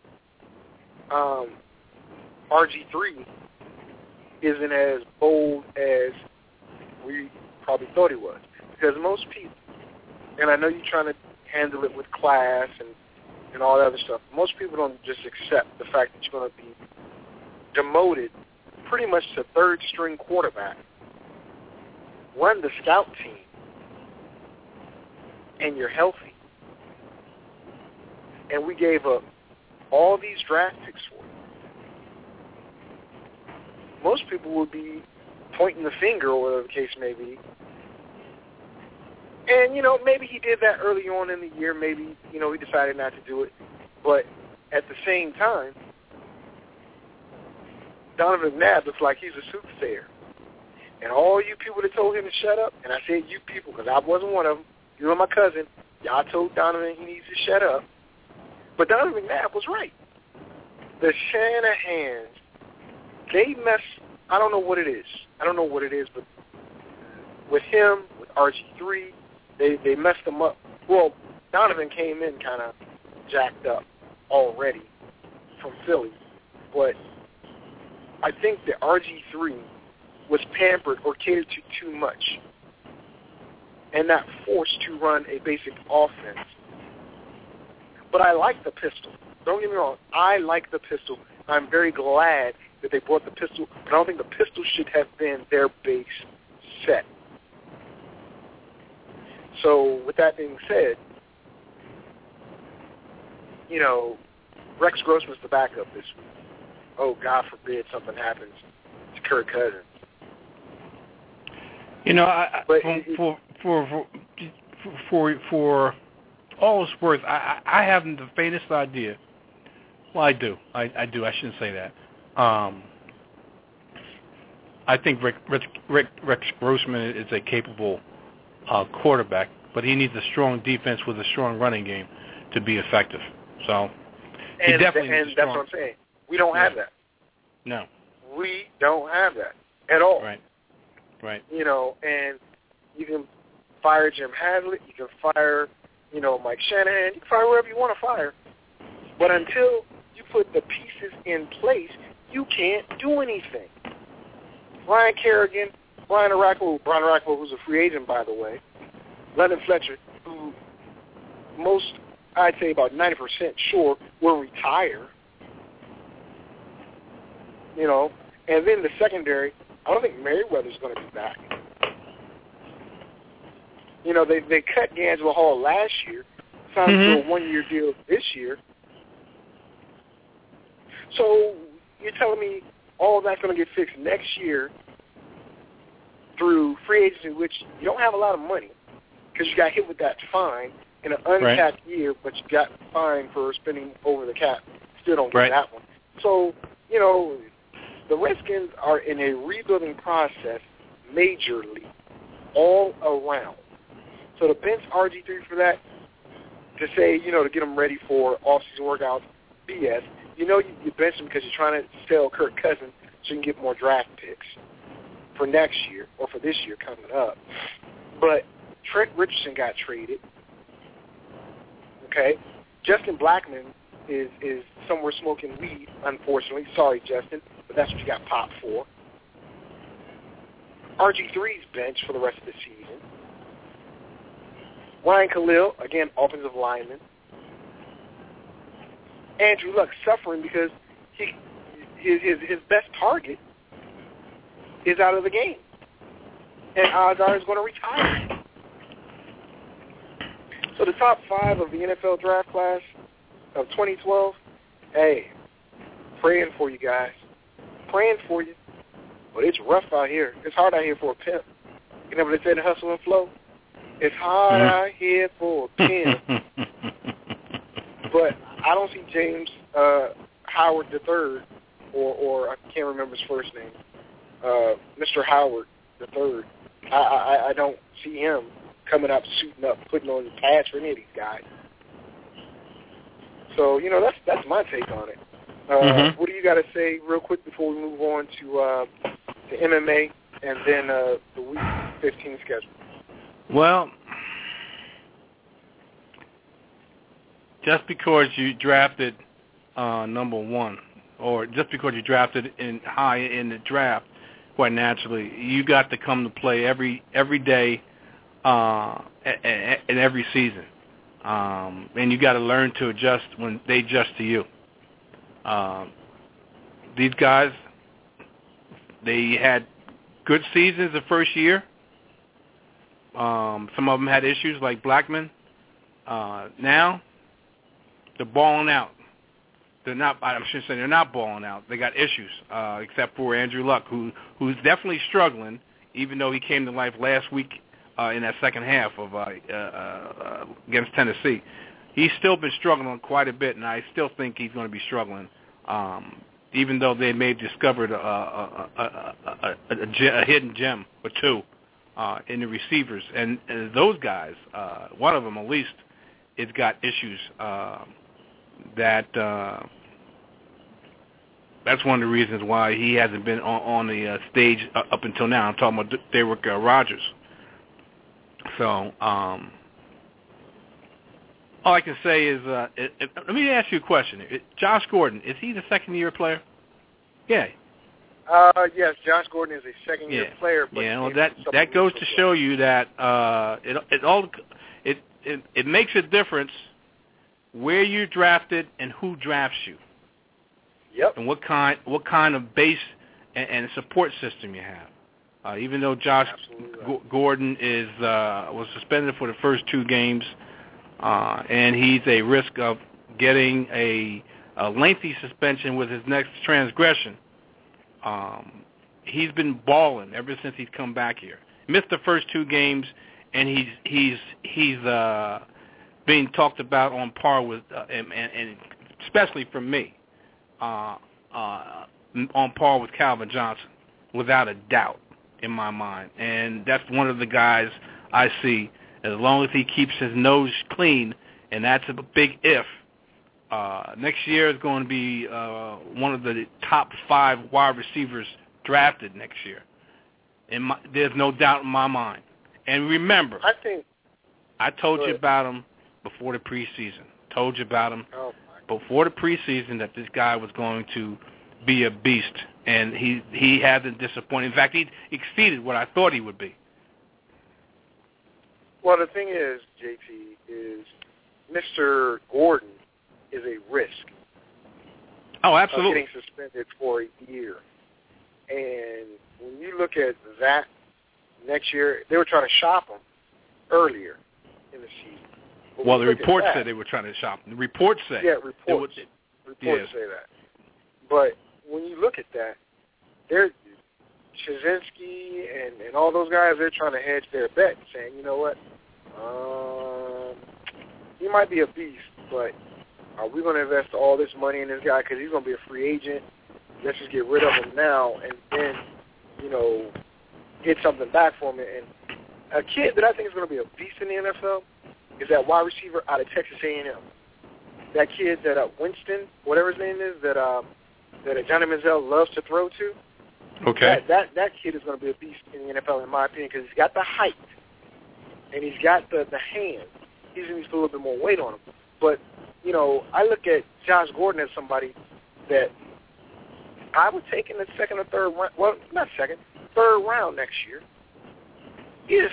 RG3 isn't as bold as we probably thought he was. Because most people, and I know you're trying to handle it with class and all that other stuff, most people don't just accept the fact that you're going to be demoted pretty much to third-string quarterback, run the scout team, and you're healthy. And we gave up all these draft picks for it. Most people would be pointing the finger, or whatever the case may be. And, maybe he did that early on in the year. Maybe, he decided not to do it. But at the same time, Donovan McNabb looks like he's a soothsayer. And all you people that told him to shut up, and I said you people because I wasn't one of them, you and my cousin, y'all told Donovan he needs to shut up. But Donovan McNabb was right. the Shanahans, they mess. I don't know what it is. But with him, with RG3, they messed him up. Well, Donovan came in kind of jacked up already from Philly, but I think that RG3 was pampered or catered to too much and not forced to run a basic offense. But I like the pistol. Don't get me wrong. I like the pistol. I'm very glad that they brought the pistol, but I don't think the pistol should have been their base set. So with that being said, you know, Rex Grossman's the backup this week. Oh, God forbid something happens to Kirk Cousins. You know, for all it's worth, I haven't the faintest idea. Well, I do. I do. I shouldn't say that. I think Rex Grossman is a capable quarterback, but he needs a strong defense with a strong running game to be effective. So he definitely needs a strong. And that's what I'm saying. We don't have that. No. We don't have that at all. Right. You know, and you can fire Jim Hadley, you can fire, you know, Mike Shanahan, you can fire whoever you want to fire. But until you put the pieces in place, you can't do anything. Ryan Kerrigan, Brian Arackle, who's a free agent, by the way, London Fletcher, who I'd say about 90% sure will retire. You know, and then the secondary, I don't think Merriweather's going to be back. You know, they cut D'Angelo Hall last year, signed him to a one-year deal this year. So you're telling me all of that's going to get fixed next year through free agency, which you don't have a lot of money because you got hit with that fine in an uncapped year, but you got fined for spending over the cap. Still don't get that one. So, you know, the Redskins are in a rebuilding process majorly all around. So to bench RG3 for that, to say, you know, to get them ready for off-season workouts, BS. You know you bench him because you're trying to sell Kirk Cousins so you can get more draft picks for next year or for this year coming up. But Trent Richardson got traded. Okay? Justin Blackmon is somewhere smoking weed, unfortunately. Sorry, Justin, but that's what you got popped for. RG3's bench for the rest of the season. Ryan Khalil, again, offensive lineman. Andrew Luck suffering because his best target is out of the game. And odds are he's going to retire. So the top 5 of the NFL draft class of 2012, hey, praying for you guys. Praying for you. But it's rough out here. It's hard out here for a pimp. You know what they say in Hustle and Flow? It's hard out here for a pimp. But I don't see James Howard III, or I can't remember his first name, Mr. Howard III. I don't see him coming up, suiting up, putting on the pads for any of these guys. So, you know, that's my take on it. What do you got to say real quick before we move on to MMA and then the Week 15 schedule? Well, just because you drafted number 1, or just because you drafted in high in the draft, quite naturally, you got to come to play every day and every season, and you got to learn to adjust when they adjust to you. These guys, they had good seasons the first year. Some of them had issues like Blackmon. Now they're balling out. They're not. I should say they're not balling out. They got issues, except for Andrew Luck, who's definitely struggling, even though he came to life last week in that second half of against Tennessee. He's still been struggling quite a bit, and I still think he's going to be struggling, even though they may have discovered a hidden gem or two in the receivers. And those guys, one of them at least, has got issues that That's one of the reasons why he hasn't been on the stage up until now. I'm talking about Derek Rogers. So all I can say is, let me ask you a question. Josh Gordon, is he the second-year player? Yeah. Yes, Josh Gordon is a second-year player. But well, that goes to show you that it makes a difference where you're drafted and who drafts you. Yep. And what kind of base and support system you have. Even though Josh Gordon was suspended for the first 2 games, and he's a risk of getting a lengthy suspension with his next transgression, he's been balling ever since he's come back here. Missed the first 2 games, and he's being talked about on par with, and especially from me, on par with Calvin Johnson, without a doubt in my mind. And that's one of the guys I see, as long as he keeps his nose clean, and that's a big if. Next year is going to be one of the top 5 wide receivers drafted next year. There's no doubt in my mind. And remember, I told you about him before the preseason. Told you about him before the preseason that this guy was going to be a beast, and he hasn't disappointed. In fact, he exceeded what I thought he would be. Well, the thing is, JT, is Mr. Gordon is a risk. Oh, absolutely. Of getting suspended for a year. And when you look at that next year, they were trying to shop him earlier in the season. But well, the reports said they were trying to shop him. The reports say. Yeah, reports say that. But when you look at that, they're Shazinski and all those guys, they're trying to hedge their bet, saying, you know what, he might be a beast, but are we going to invest all this money in this guy because he's going to be a free agent? Let's just get rid of him now and then, get something back for him. And a kid that I think is going to be a beast in the NFL is that wide receiver out of Texas A&M. That kid that Winston, whatever his name is, that Johnny Manziel loves to throw to. Okay. That kid is going to be a beast in the NFL, in my opinion, because he's got the height and he's got the hand. He just needs to put a little bit more weight on him. But, I look at Josh Gordon as somebody that I would take in the second or third round. Well, not second, third round next year. If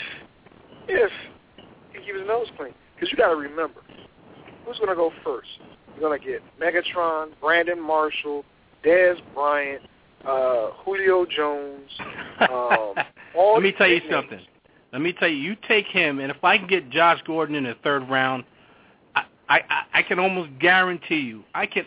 he keeps his nose clean. Because you got to remember, who's going to go first? You're going to get Megatron, Brandon Marshall, Dez Bryant, Julio Jones. Let me tell you something. Let me tell you, you take him, and if I can get Josh Gordon in the third round, I can almost guarantee you,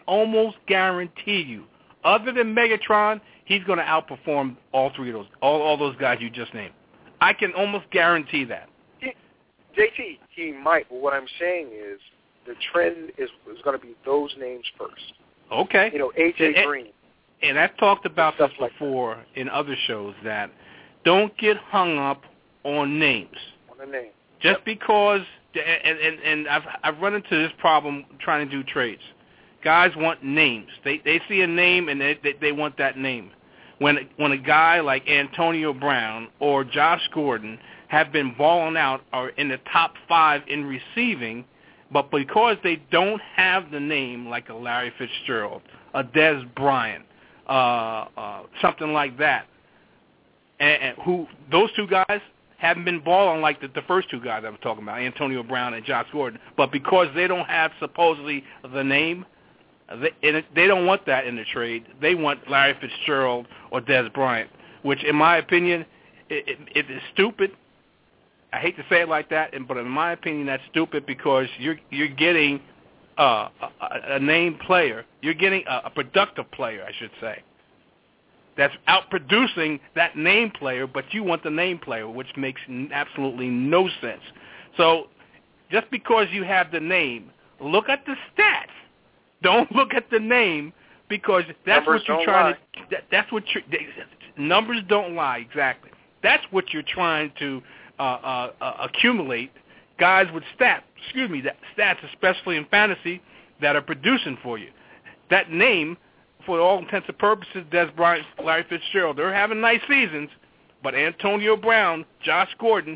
other than Megatron, he's going to outperform all 3 of those, all those guys you just named. I can almost guarantee that. JT, he might, but what I'm saying is the trend is going to be those names first. Okay. A.J. Green. And I've talked about this before in other shows, that don't get hung up on names. On the name. Just because, and I've run into this problem trying to do trades. Guys want names. They see a name and they want that name. When a guy like Antonio Brown or Josh Gordon have been balling out or in the top 5 in receiving, but because they don't have the name like a Larry Fitzgerald, a Dez Bryant, something like that, and who those 2 guys haven't been balling like the first 2 guys I was talking about, Antonio Brown and Josh Gordon, but because they don't have supposedly the name, they don't want that in the trade. They want Larry Fitzgerald or Dez Bryant, which in my opinion, it is stupid. I hate to say it like that, but in my opinion, that's stupid because you're getting a named player. You're getting a productive player, I should say, that's outproducing that name player, but you want the name player, which makes absolutely no sense. So just because you have the name, look at the stats. Don't look at the name because that's numbers what you're trying to. That's what numbers don't lie. Exactly. That's what you're trying to accumulate. Guys with stats, especially in fantasy, that are producing for you. That name for all intents and purposes, Des Bryant, Larry Fitzgerald, they're having nice seasons, but Antonio Brown, Josh Gordon,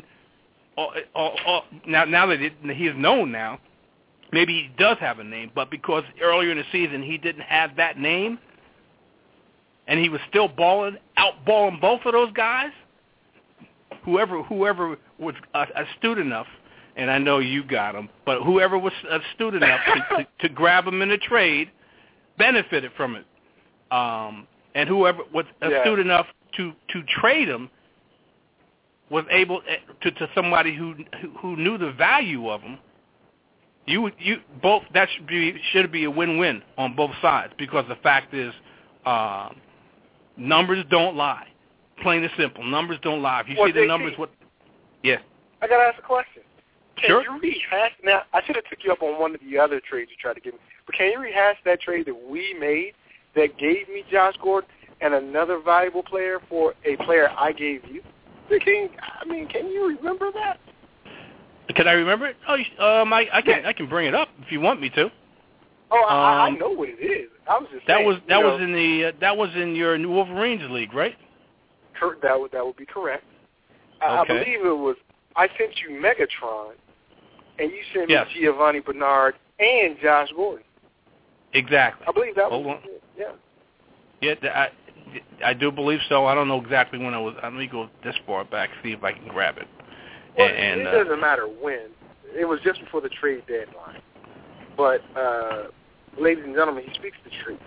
now that he is known now, maybe he does have a name, but because earlier in the season he didn't have that name, and he was still outballing both of those guys, whoever was astute enough, and I know you got him, but whoever was astute enough to grab him in a trade benefited from it. And whoever was astute enough to trade him was able to somebody who knew the value of him. You both, that should be a win-win on both sides, because the fact is, numbers don't lie. Plain and simple, numbers don't lie. If you see the numbers, I gotta ask a question. Sure. Can you rehash? Now, I should have took you up on one of the other trades you tried to give me, but can you rehash that trade that we made that gave me Josh Gordon and another valuable player for a player I gave you? Can you remember that? Can I remember it? I can bring it up if you want me to. Oh, I know what it is. I was just saying, that was in your New Wolverines league, right? That would be correct. Okay. I believe it was. I sent you Megatron, and you sent me Giovanni Bernard and Josh Gordon. Exactly. I believe that Hold was. on. Yeah. Yeah, I do believe so. I don't know exactly when I was. Let me go this far back, see if I can grab it. Well, it doesn't matter when. It was just before the trade deadline. But, ladies and gentlemen, he speaks the truth.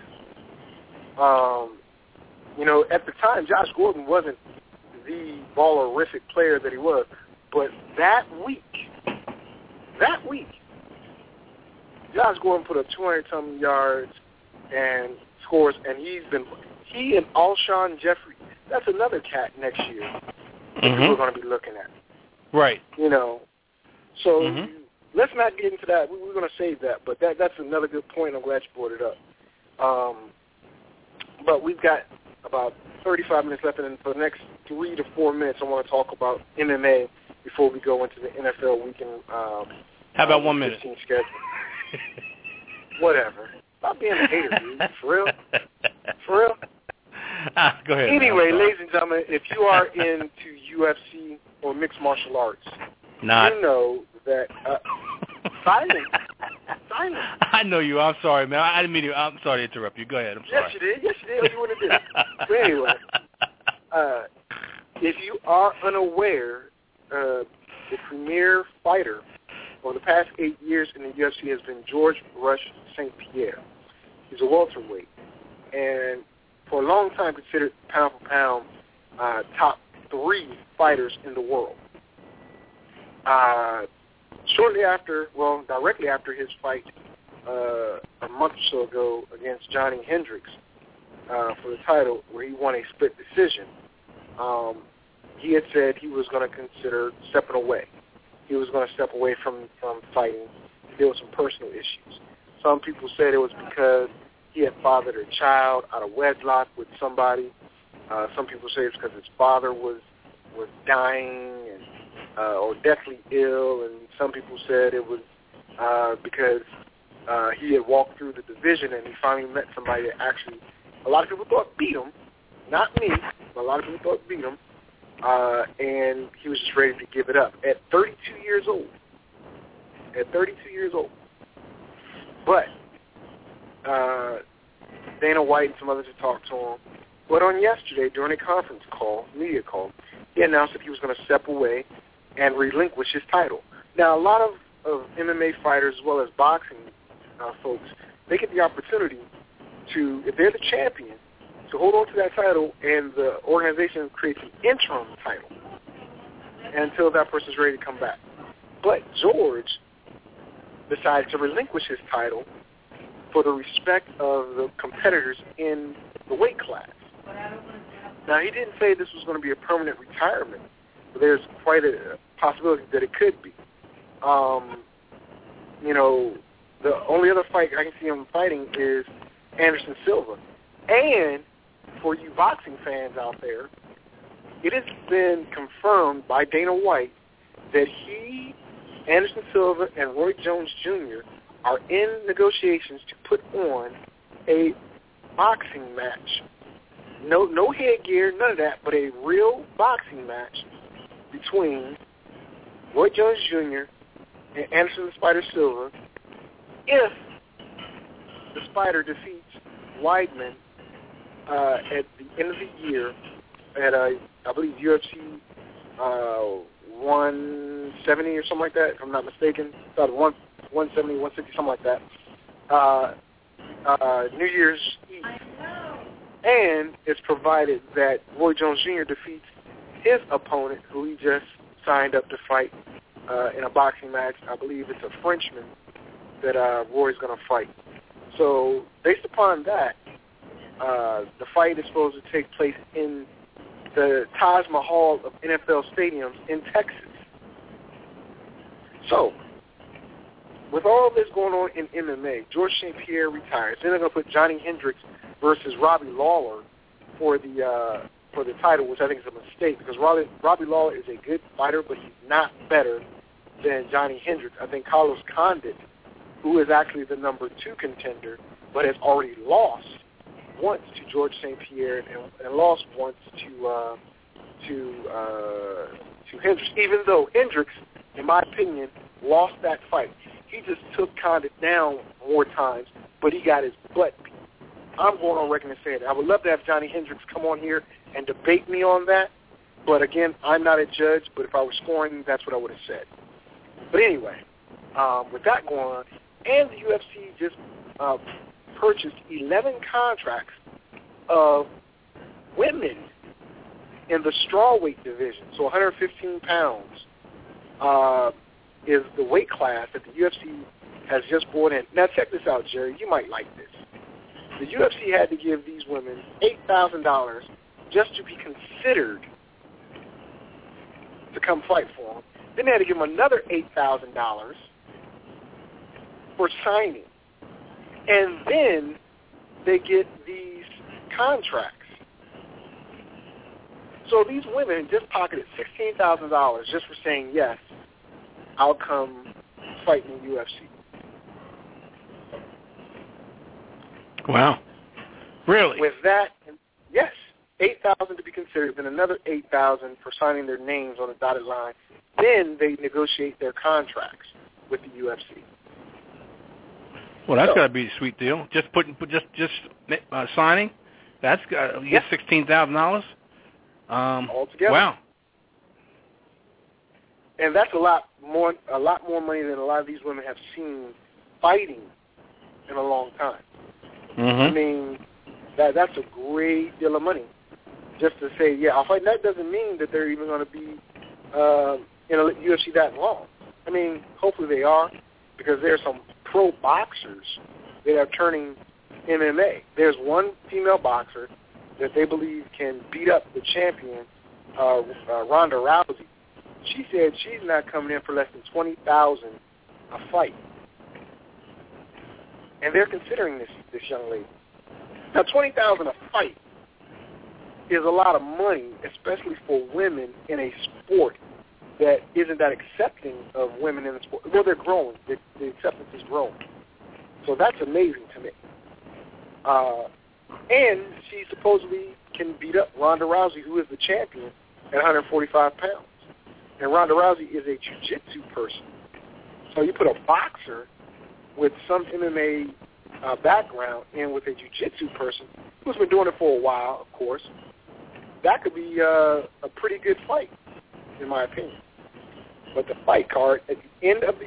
At the time, Josh Gordon wasn't the ballerific player that he was. But that week, Josh Gordon put up 200-something yards and scores, and he and Alshon Jeffrey, that's another cat next year that we're going to be looking at. Right. So let's not get into that. We're going to save that, but that's another good point. I'm glad you brought it up. But we've got about 35 minutes left, and for the next 3 to 4 minutes, I want to talk about MMA before we go into the NFL weekend. How about 1 minute? Schedule. Whatever. Stop being a hater, dude. For real? For real? Go ahead. Anyway, ladies and gentlemen, if you are into UFC or mixed martial arts, you know that silence. I know you. I'm sorry, man. I didn't mean to. I'm sorry to interrupt you. Go ahead. I'm sorry. Yes, you did. What do you want to do? But anyway, if you are unaware, the premier fighter over the past 8 years in the UFC has been George Rush St. Pierre. He's a welterweight, and for a long time considered pound for pound top 3 fighters in the world. Directly after his fight a month or so ago against Johnny Hendricks for the title, where he won a split decision, he had said he was going to consider stepping away. He was going to step away from fighting to deal with some personal issues. Some people said it was because he had fathered a child out of wedlock with somebody. Some people say it's because his father was dying or deathly ill, and some people said it was because he had walked through the division and he finally met somebody that actually, a lot of people thought beat him, not me, but a lot of people thought beat him, and he was just ready to give it up at 32 years old. But Dana White and some others had talked to him. But on yesterday, during a conference call, media call, he announced that he was going to step away and relinquish his title. Now, a lot of MMA fighters, as well as boxing folks, they get the opportunity to, if they're the champion, to hold on to that title, and the organization creates an interim title until that person's ready to come back. But George decided to relinquish his title for the respect of the competitors in the weight class. Now, he didn't say this was going to be a permanent retirement, but there's quite a possibility that it could be. The only other fight I can see him fighting is Anderson Silva. And for you boxing fans out there, it has been confirmed by Dana White that he, Anderson Silva, and Roy Jones Jr. are in negotiations to put on a boxing match. No headgear, none of that, but a real boxing match between Roy Jones Jr. and Anderson the Spider Silva if the Spider defeats Weidman at the end of the year at, I believe, UFC 170 or something like that, if I'm not mistaken. About 170, 160, something like that. New Year's Eve. And it's provided that Roy Jones Jr. defeats his opponent, who he just signed up to fight in a boxing match. I believe it's a Frenchman that Roy's going to fight. So based upon that, the fight is supposed to take place in the Taj Mahal of NFL stadiums in Texas. So, with all this going on in MMA, George St. Pierre retires. Then they're going to put Johnny Hendricks versus Robbie Lawler for the title, which I think is a mistake because Robbie Lawler is a good fighter, but he's not better than Johnny Hendricks. I think Carlos Condit, who is actually the number 2 contender, but has already lost once to George St. Pierre and lost once to Hendricks, even though Hendricks, in my opinion, lost that fight. He just took Condit down more times, but he got his butt beat. I'm going on record and saying that. I would love to have Johnny Hendricks come on here and debate me on that, but again, I'm not a judge, but if I were scoring, that's what I would have said. But anyway, with that going on, and the UFC just purchased 11 contracts of women in the strawweight division. So 115 pounds is the weight class that the UFC has just brought in. Now check this out, Jerry. You might like this. The UFC had to give these women $8,000 just to be considered to come fight for them. Then they had to give them another $8,000 for signing. And then they get these contracts. So these women just pocketed $16,000 just for saying, yes, I'll come fight in the UFC. Wow. Really? With that, yes, $8,000 to be considered, then another $8,000 for signing their names on the dotted line. Then they negotiate their contracts with the UFC. Well, that's got to be a sweet deal. Just signing. That's got you get $16,000. Altogether. Wow. And that's a lot more money than a lot of these women have seen fighting in a long time. Mm-hmm. I mean, that's a great deal of money just to say, yeah, I'll fight. And that doesn't mean that they're even going to be in a UFC that long. I mean, hopefully they are, because there are some pro boxers that are turning MMA. There's one female boxer that they believe can beat up the champion, Ronda Rousey. She said she's not coming in for less than $20,000 a fight. And they're considering this young lady. Now, $20,000 a fight is a lot of money, especially for women in a sport that isn't that accepting of women in the sport. Well, they're growing. The acceptance is growing. So that's amazing to me. And she supposedly can beat up Ronda Rousey, who is the champion, at 145 pounds. And Ronda Rousey is a jiu-jitsu person. So you put a boxer with some MMA background in with a jiu-jitsu person who's been doing it for a while, of course. That could be a pretty good fight, in my opinion. But the fight card at the end of the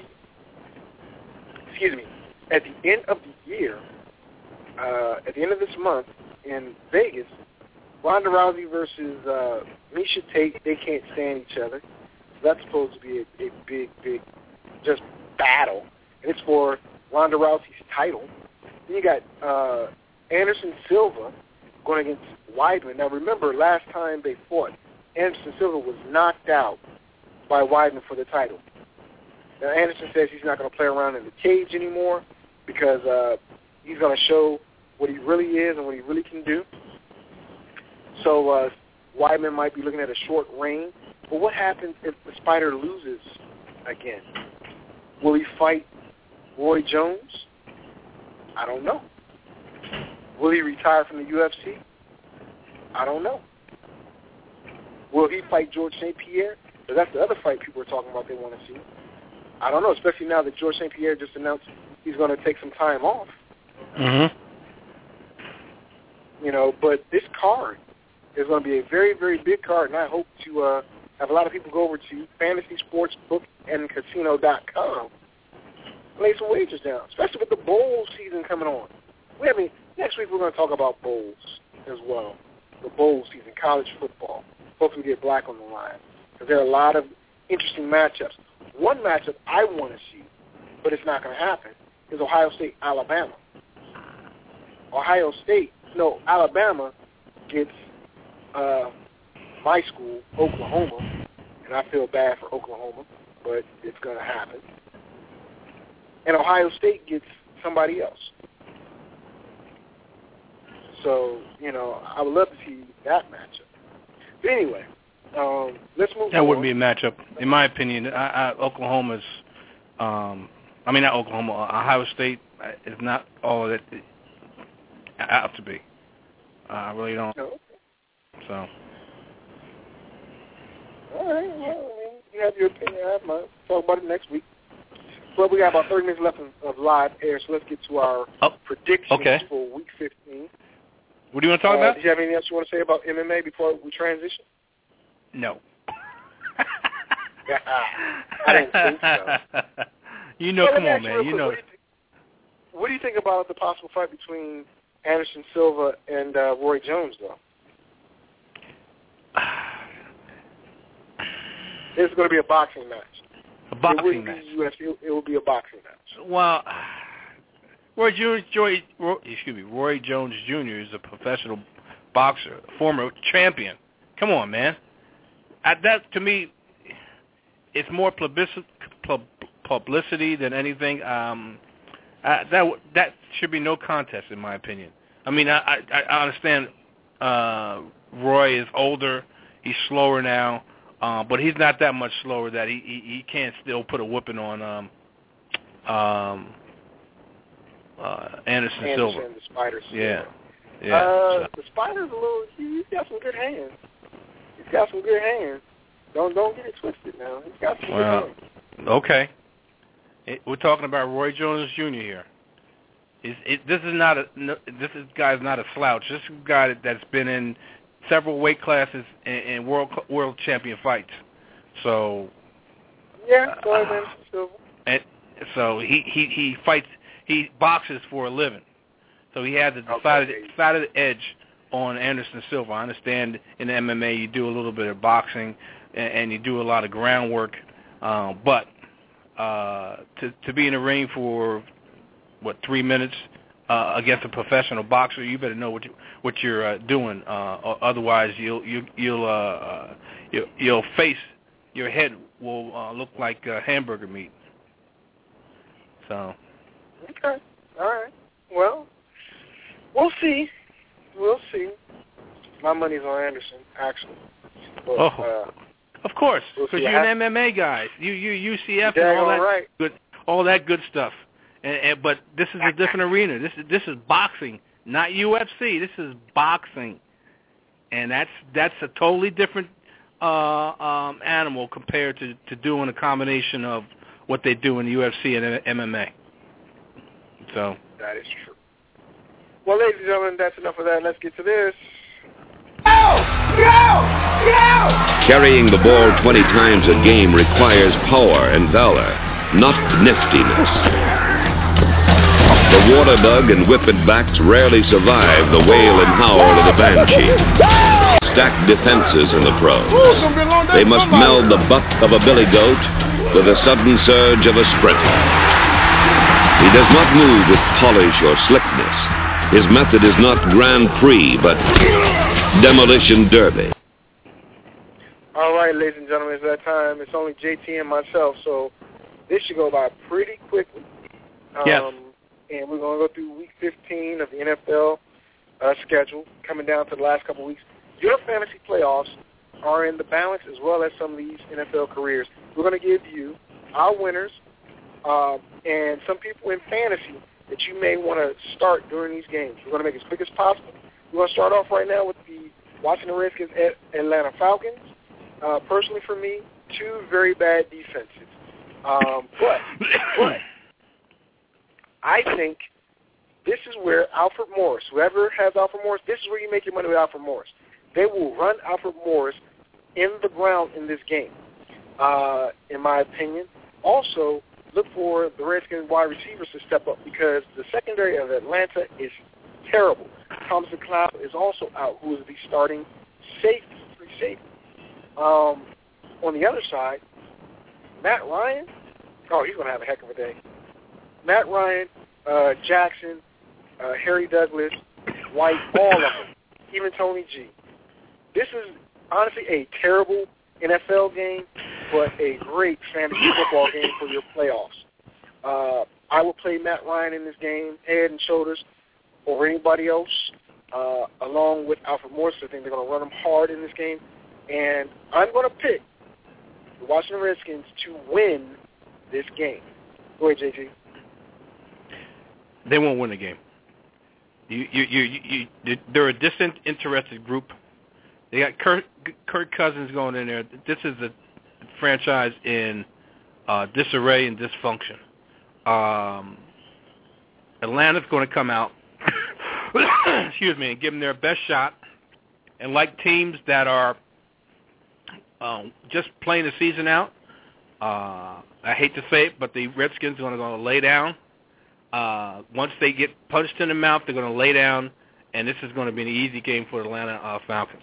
year, at the end of this month in Vegas, Ronda Rousey versus Miesha Tate, they can't stand each other. So that's supposed to be a big, just battle. And it's for Ronda Rousey's title. Then you got Anderson Silva going against Weidman. Now, remember, last time they fought, Anderson Silva was knocked out by Weidman for the title. Now, Anderson says he's not going to play around in the cage anymore because he's going to show what he really is and what he really can do. So Weidman might be looking at a short reign. But what happens if the Spider loses again? Will he fight Roy Jones? I don't know. Will he retire from the UFC? I don't know. Will he fight George St. Pierre? Because that's the other fight people are talking about they want to see. I don't know, especially now that George St. Pierre just announced he's going to take some time off. Mm-hmm. You know, but this card is going to be a very, very big card, and I hope to have a lot of people go over to fantasysportsbookandcasino.com, lay some wagers down, especially with the bowl season coming on. Next week we're going to talk about bowls as well, the bowl season, college football. Hopefully we get Black on the line, because there are a lot of interesting matchups. One matchup I want to see, but it's not going to happen, is Ohio State-Alabama. Alabama gets my school, Oklahoma, and I feel bad for Oklahoma, but it's going to happen. And Ohio State gets somebody else. So, you know, I would love to see that matchup. But anyway, let's move on. That wouldn't be a matchup. In my opinion, Ohio State is not all that it ought to be. I really don't. No. So. All right. Well, you have your opinion. I have mine. Talk about it next week. Well, we got about 30 minutes left of live air, so let's get to our predictions for Week 15. What do you want to talk about? Do you have anything else you want to say about MMA before we transition? No. I didn't think so. You know, come on, man. You know. What do you think about the possible fight between Anderson Silva and Roy Jones, though? This is going to be a boxing match. A boxing match. It will be a boxing match. Well, Roy Jones Jr. is a professional boxer, former champion. Come on, man. That, to me, it's more publicity than anything. That should be no contest, in my opinion. I mean, I understand Roy is older. He's slower now. But he's not that much slower that he can't still put a whipping on Anderson Silva. The Spider Silva. Yeah. The Spider's he's got some good hands. He's got some good hands. Don't get it twisted now. He's got some good hands. Okay. We're talking about Roy Jones Jr. here. This guy's not a slouch. This is a guy that's been in several weight classes and world champion fights. So go ahead, Silva. And so he fights. He boxes for a living. So he has a decided edge on Anderson Silva. I understand in MMA you do a little bit of boxing and you do a lot of groundwork, but to be in the ring for 3 minutes against a professional boxer, you better know what you're doing. Otherwise, you'll face your head will look like hamburger meat. So. Okay. All right. Well, we'll see. My money's on Anderson, actually. But, of course, because you're an MMA guy. You UCF and all that all that good stuff. But this is a different arena. This is boxing, not UFC. This is boxing, and that's a totally different animal compared to doing a combination of what they do in the UFC and MMA. So that is true. Well, ladies and gentlemen, that's enough of that. Let's get to this. Carrying the ball 20 times a game requires power and valor, not niftiness. The water bug and whippet backs rarely survive the wail and howl of the banshee. Stacked defenses in the pros. They must meld the buck of a billy goat with a sudden surge of a sprinter. He does not move with polish or slickness. His method is not Grand Prix, but demolition derby. All right, ladies and gentlemen, it's that time. It's only JT and myself, so this should go by pretty quickly. Yes. And we're going to go through Week 15 of the NFL schedule, coming down to the last couple of weeks. Your fantasy playoffs are in the balance as well as some of these NFL careers. We're going to give you our winners, and some people in fantasy that you may want to start during these games. We're going to make it as quick as possible. We're going to start off right now with the Washington Redskins at Atlanta Falcons. Personally for me, two very bad defenses. But I think this is where Alfred Morris, whoever has Alfred Morris, this is where you make your money with Alfred Morris. They will run Alfred Morris in the ground in this game, in my opinion. Also, look for the Redskins wide receivers to step up because the secondary of Atlanta is terrible. Thomas McLeod is also out, who is the starting free safety. On the other side, Matt Ryan, he's going to have a heck of a day. Matt Ryan, Jackson, Harry Douglas, White, all of them, even Tony G. This is honestly a terrible NFL game, but a great fantasy football game for your playoffs. I will play Matt Ryan in this game, head and shoulders, over anybody else, along with Alfred Morris. I think they're going to run him hard in this game. And I'm going to pick the Washington Redskins to win this game. Go ahead, JG. They won't win the game. They're a disinterested group. They got Kirk Cousins going in there. This is a franchise in disarray and dysfunction. Atlanta's going to come out, excuse me, and give them their best shot. And like teams that are just playing the season out, I hate to say it, but the Redskins are going to lay down. Once they get punched in the mouth, they're going to lay down, and this is going to be an easy game for the Atlanta Falcons.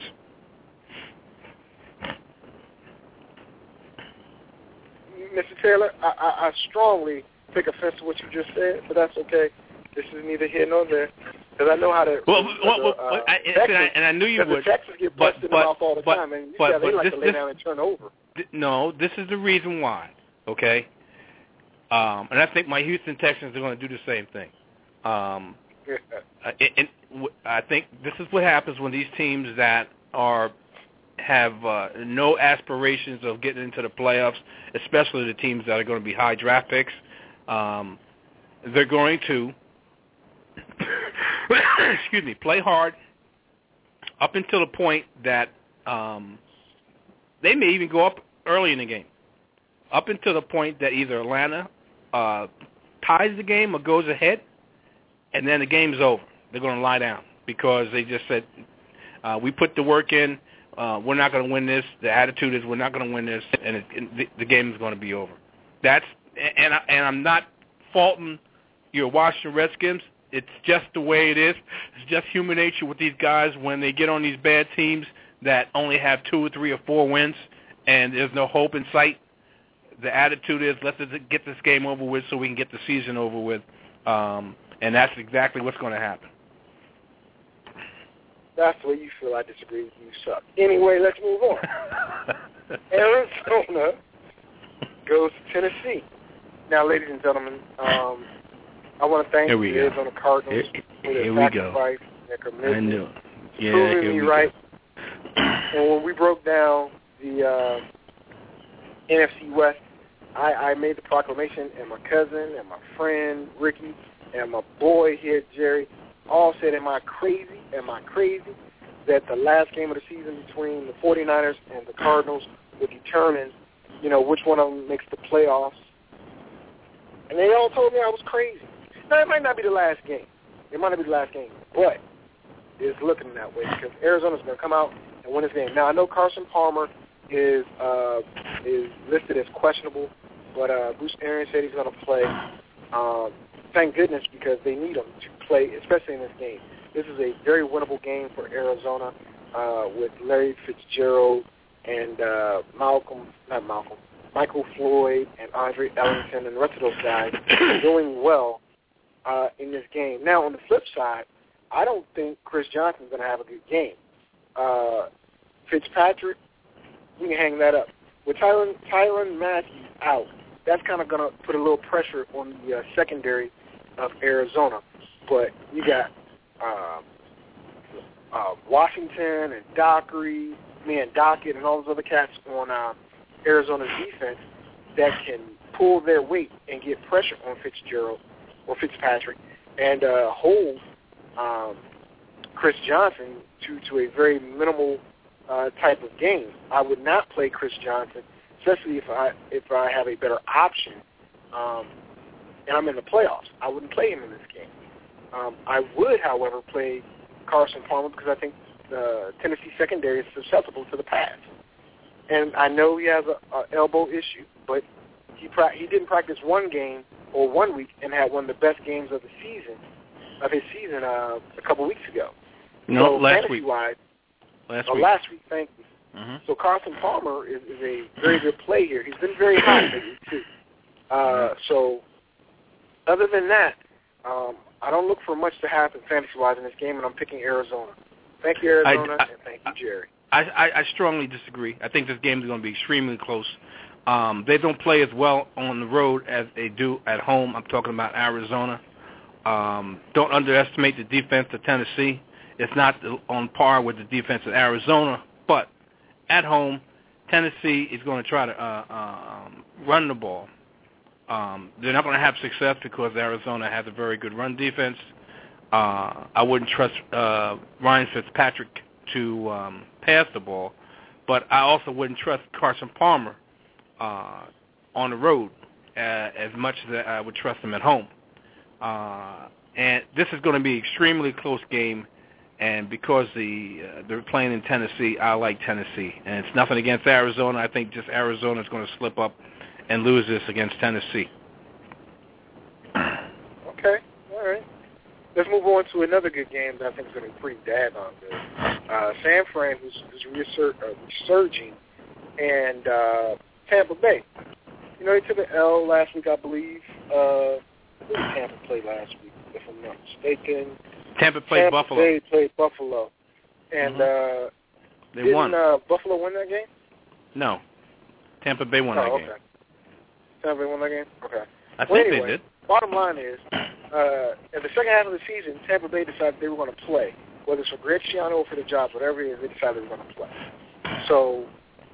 Mr. Taylor, I strongly take offense to what you just said, but that's okay. This is neither here nor there, because I know how to. And I knew you would. The Texans get busted in the mouth all the time, and they like to lay down and turn over. No, this is the reason why. Okay, and I think my Houston Texans are going to do the same thing. And I think this is what happens when these teams that have no aspirations of getting into the playoffs, especially the teams that are going to be high draft picks. They're going to, play hard up until the point that they may even go up early in the game, up until the point that either Atlanta ties the game or goes ahead, and then the game's over. They're going to lie down because they just said, we put the work in. We're not going to win this. The attitude is we're not going to win this, and the game is going to be over. And I'm not faulting your Washington Redskins. It's just the way it is. It's just human nature with these guys when they get on these bad teams that only have 2 or 3 or 4 wins, and there's no hope in sight. The attitude is let's get this game over with so we can get the season over with, and that's exactly what's going to happen. That's the way you feel. I disagree with you. Suck. Anyway, let's move on. Arizona goes to Tennessee. Now, ladies and gentlemen, I want to thank the Arizona Cardinals for their sacrifice and their commitment. I knew. Yeah, proving me right. And when we broke down the NFC West, I made the proclamation, and my cousin and my friend Ricky and my boy here, Jerry, all said, am I crazy, that the last game of the season between the 49ers and the Cardinals would determine, which one of them makes the playoffs. And they all told me I was crazy. Now, it might not be the last game. But it's looking that way because Arizona's going to come out and win this game. Now, I know Carson Palmer is listed as questionable, but Bruce Arians said he's going to play. Thank goodness, because they need him to play, especially in this game. This is a very winnable game for Arizona with Larry Fitzgerald and Michael Floyd and Andre Ellington and the rest of those guys doing well in this game. Now, on the flip side, I don't think Chris Johnson's going to have a good game. Fitzpatrick, we can hang that up. With Tyrann Mathieu out, that's kind of going to put a little pressure on the secondary of Arizona. But you got Washington and Dockery, Dockett, and all those other cats on Arizona's defense that can pull their weight and get pressure on Fitzgerald or Fitzpatrick. and hold Chris Johnson to a very minimal type of game. I would not play Chris Johnson, especially if I have a better option, and I'm in the playoffs. I wouldn't play him in this game. I would, however, play Carson Palmer because I think the Tennessee secondary is susceptible to the pass. And I know he has an elbow issue, but he didn't practice one game or 1 week and had one of the best games of his season a couple weeks ago. No, so last week. Last week, thank you. Mm-hmm. So Carson Palmer is a very good play here. He's been very hot lately, too. So other than that, I don't look for much to happen fantasy-wise in this game, and I'm picking Arizona. Thank you, Arizona, and thank you, Jerry. I strongly disagree. I think this game is going to be extremely close. They don't play as well on the road as they do at home. I'm talking about Arizona. Don't underestimate the defense of Tennessee. It's not on par with the defense of Arizona, but at home, Tennessee is going to try to run the ball. They're not going to have success because Arizona has a very good run defense. I wouldn't trust Ryan Fitzpatrick to pass the ball, but I also wouldn't trust Carson Palmer on the road as much as I would trust him at home. And this is going to be an extremely close game, and because they're playing in Tennessee, I like Tennessee. And it's nothing against Arizona. I think just Arizona is going to slip up and lose this against Tennessee. Okay, all right. Let's move on to another good game that I think is going to be pretty daggone good. San Fran, who's resurging, and Tampa Bay. You know, they took an L last week, I believe. Who did Tampa play last week, if I'm not mistaken? Tampa played Buffalo. Bay played Buffalo. And they won. Didn't Buffalo win that game? No. Tampa Bay won that game. Tampa Bay won that game? Okay. I think anyway, they did. Bottom line is, in the second half of the season, Tampa Bay decided they were going to play. Whether it's for Greg Schiano or for the Jobs, whatever it is, they decided they were going to play. So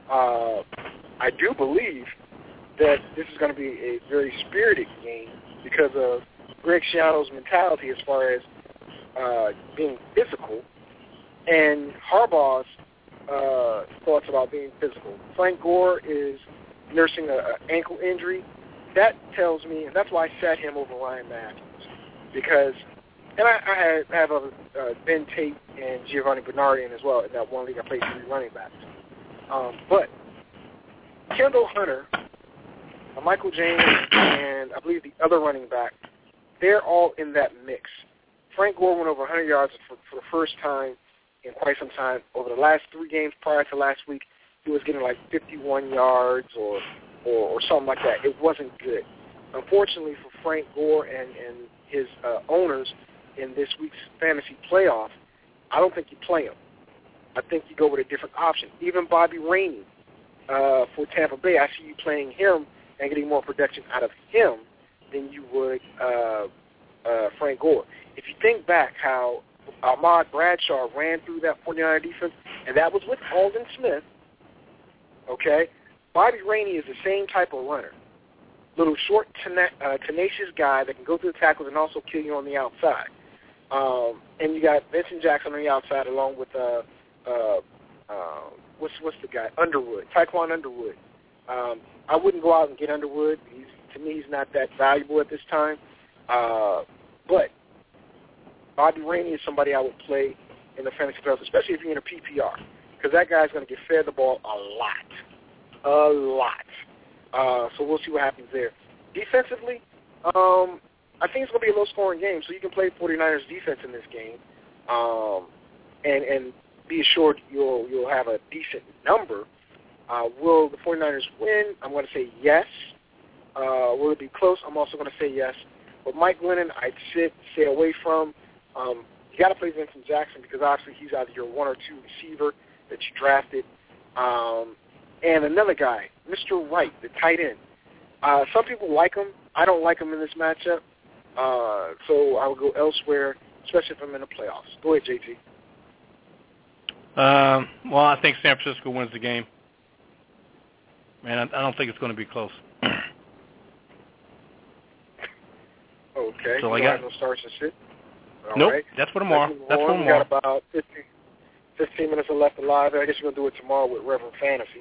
I do believe that this is going to be a very spirited game because of Greg Schiano's mentality as far as being physical and Harbaugh's thoughts about being physical. Frank Gore is nursing an ankle injury. That tells me, and that's why I sat him over Ryan Matthews, because, and I have Ben Tate and Giovanni Bernard in as well. In that one league, I played 3 running backs. But Kendall Hunter, Michael James, and I believe the other running back, they're all in that mix. Frank Gore went over 100 yards for the first time in quite some time. Over the last 3 games prior to last week, he was getting like 51 yards or something like that. It wasn't good. Unfortunately for Frank Gore and his owners in this week's fantasy playoff, I don't think you play him. I think you go with a different option. Even Bobby Rainey for Tampa Bay, I see you playing him and getting more production out of him than you would Frank Gore. If you think back how Ahmad Bradshaw ran through that 49er defense, and that was with Aldon Smith, okay, Bobby Rainey is the same type of runner. Little short, tenacious guy that can go through the tackles and also kill you on the outside. And you got Vincent Jackson on the outside along with what's the guy? Underwood, Tyquan Underwood. I wouldn't go out and get Underwood. To me, he's not that valuable at this time. But Bobby Rainey is somebody I would play in the fantasy playoffs, especially if you're in a PPR, because that guy's going to get fed the ball a lot. So we'll see what happens there. Defensively, I think it's going to be a low-scoring game, so you can play 49ers defense in this game, and be assured you'll have a decent number. Will the 49ers win? I'm going to say yes. Will it be close? I'm also going to say yes. But Mike Glennon, I'd stay away from. You got to play Vincent Jackson because obviously he's either your 1 or 2 receiver that you drafted. And another guy, Mr. Wright, the tight end. Some people like him. I don't like him in this matchup. So I would go elsewhere, especially if I'm in the playoffs. Go ahead, JT. Well, I think San Francisco wins the game. Man, I don't think it's going to be close. Okay. So you I don't got have no starts and sit. All nope. right. That's for tomorrow. That's for We tomorrow. got about 15 minutes left alive. I guess we're gonna do it tomorrow with Reverend Fantasy.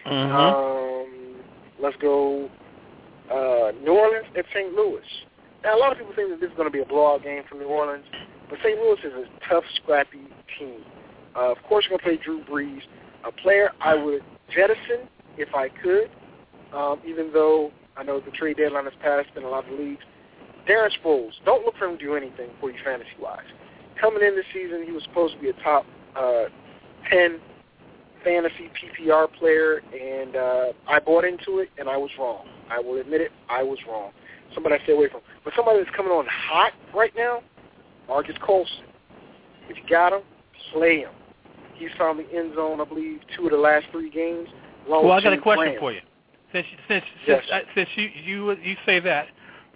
Let's go. New Orleans at St. Louis. Now, a lot of people think that this is going to be a blowout game for New Orleans, but St. Louis is a tough, scrappy team. Of course, you're going to play Drew Brees, a player I would jettison if I could, even though I know the trade deadline has passed in a lot of leagues. Darren Sproles, don't look for him to do anything for you fantasy-wise. Coming in this season, he was supposed to be a top 10 fantasy PPR player, and I bought into it, and I was wrong. I will admit it, I was wrong. Somebody I stay away from. But somebody that's coming on hot right now, Marcus Colston. If you got him, play him. He's found the end zone, I believe, 2 of the last 3 games. Well, I got a question for you. Since you say that,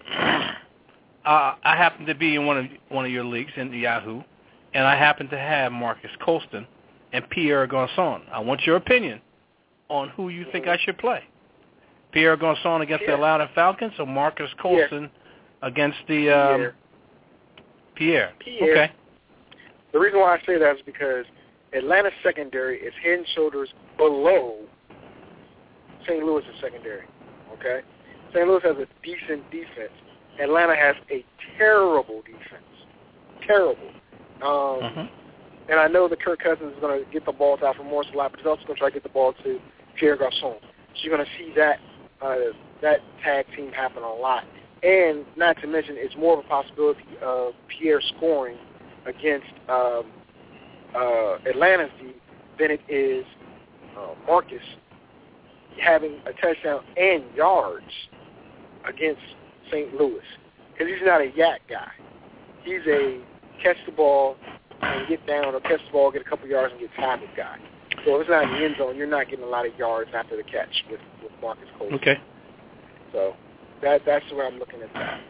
I happen to be in one of your leagues in the Yahoo, and I happen to have Marcus Colston and Pierre Garçon. I want your opinion on who you think I should play. Pierre Garçon against the Atlanta Falcons, or Marcus Colston against the Pierre. Okay. The reason why I say that is because Atlanta's secondary is head and shoulders below St. Louis' secondary. Okay? St. Louis has a decent defense. Atlanta has a terrible defense. Terrible. And I know that Kirk Cousins is going to get the ball to Alfred Morris a lot, but he's also going to try to get the ball to Pierre Garçon. So you're going to see that tag team happen a lot. And not to mention, it's more of a possibility of Pierre scoring against Atlanta's D than it is Marcus having a touchdown and yards against St. Louis. Because he's not a yak guy. He's a catch the ball and get down, or catch the ball, get a couple yards, and get tackled guy. So if it's not in the end zone, you're not getting a lot of yards after the catch with Marcus Colston. Okay. So that's where I'm looking at that.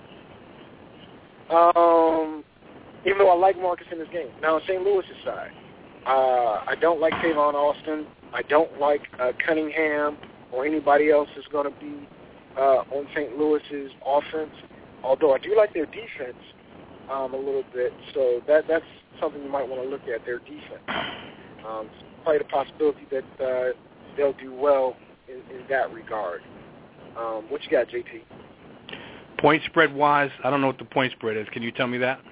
Even though I like Marcus in this game. Now, on St. Louis' side, I don't like Tavon Austin. I don't like Cunningham or anybody else that's going to be on St. Louis' offense, although I do like their defense a little bit. So that's something you might want to look at, their defense. It's quite a possibility that they'll do well in that regard. What you got, JT? Point spread-wise, I don't know what the point spread is. Can you tell me that?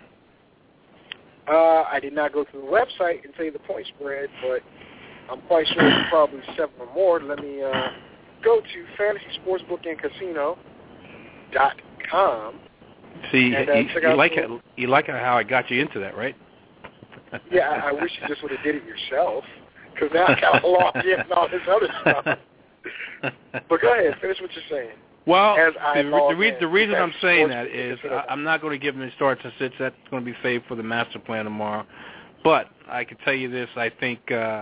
I did not go to the website and tell you the point spread, but I'm quite sure it's probably 7 or more. Let me go to fantasysportsbookandcasino.com. See, you like how I got you into that, right? Yeah, I wish you just would have did it yourself, because now I got lost in all this other stuff. But go ahead, finish what you're saying. Well, the reason I'm saying that is I'm not going to give them the starts and sits. That's going to be saved for the master plan tomorrow. But I can tell you this. I think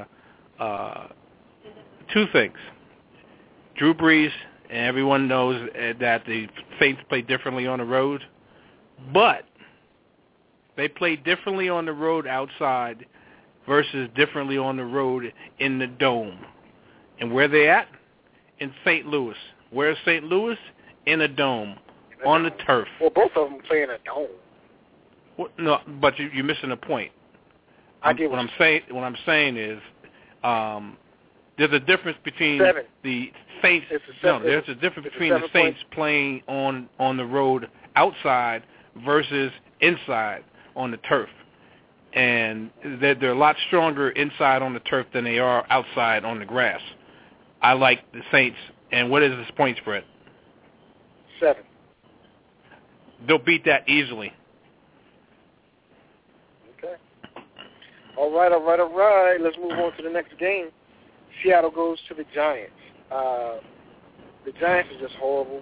2 things. Drew Brees, and everyone knows that the Saints play differently on the road. But they play differently on the road outside versus differently on the road in the dome. And where they at? In St. Louis. Where's St. Louis? In a dome, on the turf. Well, both of them play in a dome. Well, no, but you're missing a point. What I'm saying is, there's a difference between the Saints. There's a difference between the Saints playing on the road outside versus inside on the turf, and they're a lot stronger inside on the turf than they are outside on the grass. I like the Saints. And what is this point spread? 7. They'll beat that easily. Okay. All right. Let's move on to the next game. Seattle goes to the Giants. The Giants are just horrible.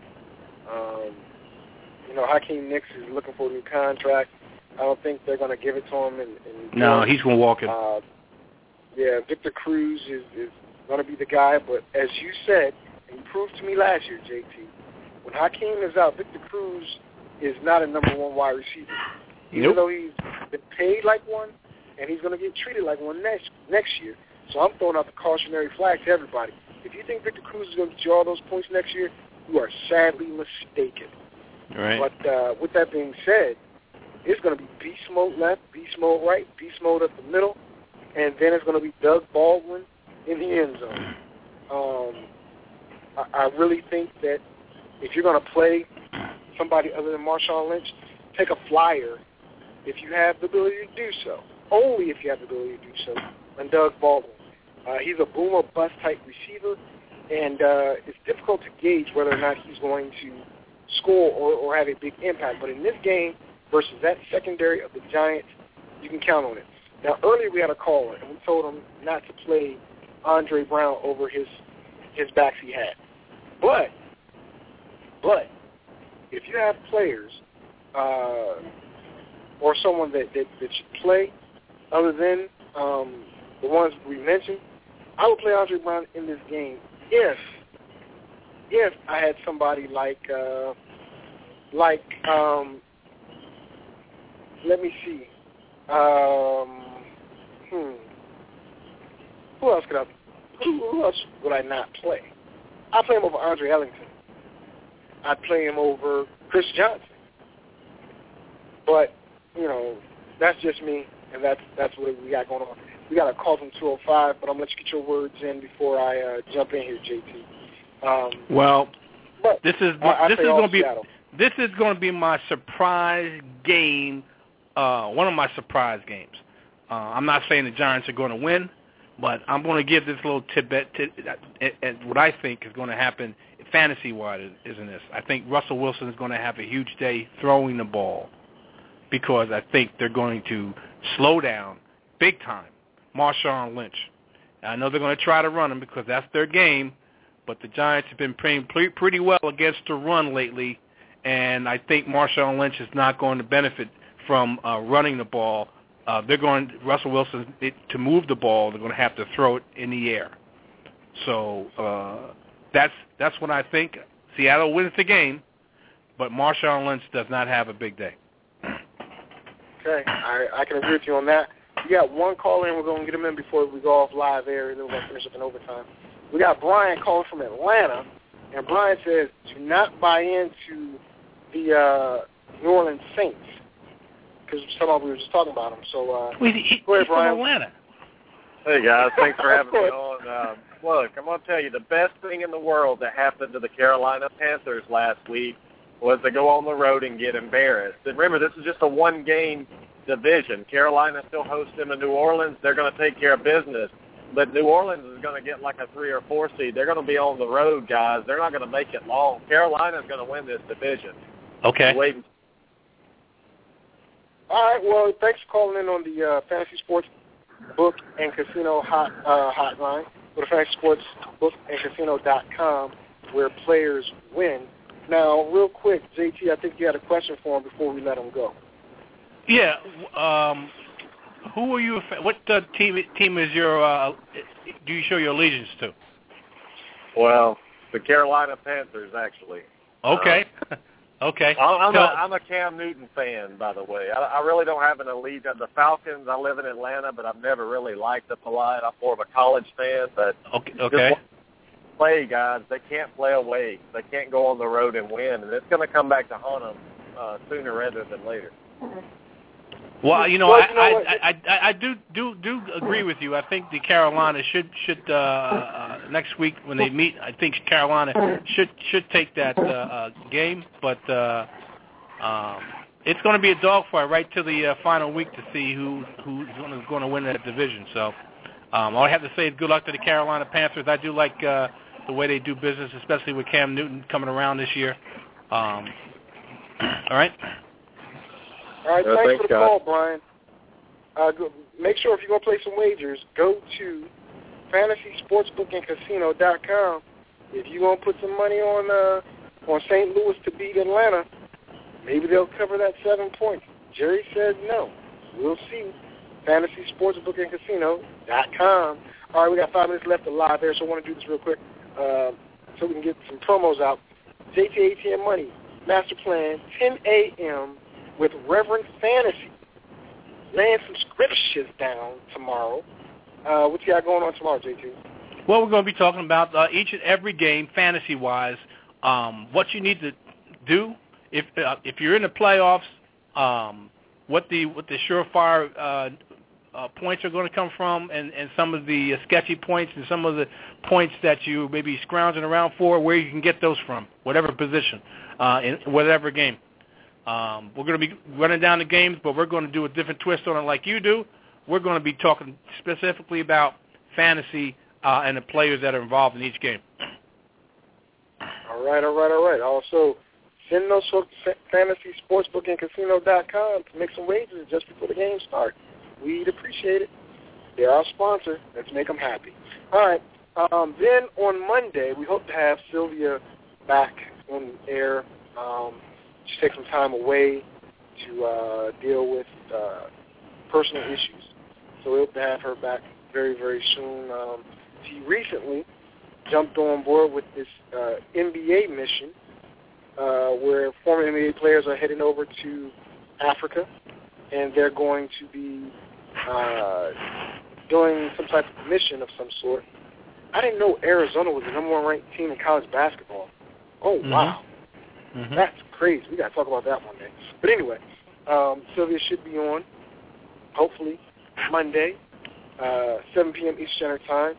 Hakeem Nicks is looking for a new contract. I don't think they're going to give it to him. No, he's going to walk it. Victor Cruz is going to be the guy. But as you said, and you proved to me last year, JT, when Hakeem is out, Victor Cruz is not a number 1 wide receiver. Even though he's been paid like one, and he's going to get treated like one next year. So I'm throwing out the cautionary flag to everybody. If you think Victor Cruz is going to get you all those points next year, you are sadly mistaken. Right. But with that being said, it's going to be beast mode left, beast mode right, beast mode up the middle, and then it's going to be Doug Baldwin in the end zone. I really think that if you're going to play somebody other than Marshawn Lynch, take a flyer if you have the ability to do so. Only if you have the ability to do so. And Doug Baldwin. He's a boom or bust type receiver, and it's difficult to gauge whether or not he's going to score or have a big impact. But in this game versus that secondary of the Giants, you can count on it. Now, earlier we had a caller, and we told him not to play Andre Brown over his backs he had. But if you have players or someone that should play other than the ones we mentioned, I would play Andre Brown in this game if I had somebody like let me see. Who else would I not play? I'd play him over Andre Ellington. I'd play him over Chris Johnson. But, that's just me, and that's what we got going on. We got a call from 205, but I'm going to let you get your words in before I jump in here, JT. This is going to be my surprise game, one of my surprise games. I'm not saying the Giants are going to win, but I'm going to give this little tidbit at what I think is going to happen fantasy-wise is in this. I think Russell Wilson is going to have a huge day throwing the ball because I think they're going to slow down big time Marshawn Lynch. I know they're going to try to run him because that's their game, but the Giants have been playing pretty well against the run lately, and I think Marshawn Lynch is not going to benefit from running the ball. Russell Wilson, to move the ball, they're going to have to throw it in the air. So that's what I think. Seattle wins the game, but Marshawn Lynch does not have a big day. Okay, I can agree with you on that. We got one call in. We're going to get him in before we go off live air, and then we're going to finish up in overtime. We got Brian calling from Atlanta, and Brian says, do not buy into the New Orleans Saints, because we were just talking about them. So go ahead, Brian. From Atlanta. Hey, guys. Thanks for having me on. Look, I'm going to tell you, the best thing in the world that happened to the Carolina Panthers last week was to go on the road and get embarrassed. And remember, this is just a one-game division. Carolina still hosts them in New Orleans. They're going to take care of business. But New Orleans is going to get like a 3 or 4 seed. They're going to be on the road, guys. They're not going to make it long. Carolina's going to win this division. Okay. All right, well, thanks for calling in on the Fantasy Sports Book and Casino hotline. Go to fantasysportsbookandcasino.com where players win. Now, real quick, JT, I think you had a question for him before we let him go. Yeah. Who are you? What team is your? Do you show your allegiance to? Well, the Carolina Panthers, actually. Okay. Okay. I'm a Cam Newton fan, by the way. I really don't have an allegiance. The Falcons, I live in Atlanta, but I've never really liked the Polite. I'm more of a college fan, but okay. Play, guys. They can't play away. They can't go on the road and win, and it's going to come back to haunt them sooner rather than later. Well, I do agree with you. I think the Carolina should next week when they meet, I think Carolina should take that game, but it's going to be a dogfight right to the final week to see who's going to win that division. So all I have to say is good luck to the Carolina Panthers. I do like the way they do business, especially with Cam Newton coming around this year. All right. All right, thanks for the call, Brian. Make sure if you're going to play some wagers, go to fantasysportsbookandcasino.com. If you're going to put some money on St. Louis to beat Atlanta, maybe they'll cover that 7 points. Jerry says no. We'll see. fantasysportsbookandcasino.com. All right, we got 5 minutes left of live there, so I want to do this real quick so we can get some promos out. JT ATM Money, Master Plan, 10 a.m., with Reverend Fantasy. Laying some scriptures down tomorrow. What you got going on tomorrow, JT? Well, we're going to be talking about each and every game, fantasy-wise, what you need to do if you're in the playoffs, what the surefire points are going to come from, and some of the sketchy points and some of the points that you may be scrounging around for, where you can get those from, whatever position, in whatever game. We're going to be running down the games, but we're going to do a different twist on it like you do. We're going to be talking specifically about fantasy and the players that are involved in each game. All right. Also, send those folks to fantasysportsbookandcasino.com to make some wagers just before the game starts. We'd appreciate it. They're our sponsor. Let's make them happy. All right. Then on Monday, we hope to have Sylvia back on air. She takes some time away to deal with personal issues. So we hope to have her back very, very soon. She recently jumped on board with this NBA mission where former NBA players are heading over to Africa, and they're going to be doing some type of mission of some sort. I didn't know Arizona was the number one ranked team in college basketball. Oh, wow. Mm-hmm. That's crazy. We got to talk about that one day. But anyway, Sylvia should be on, hopefully, Monday, 7 p.m. Eastern Standard Time,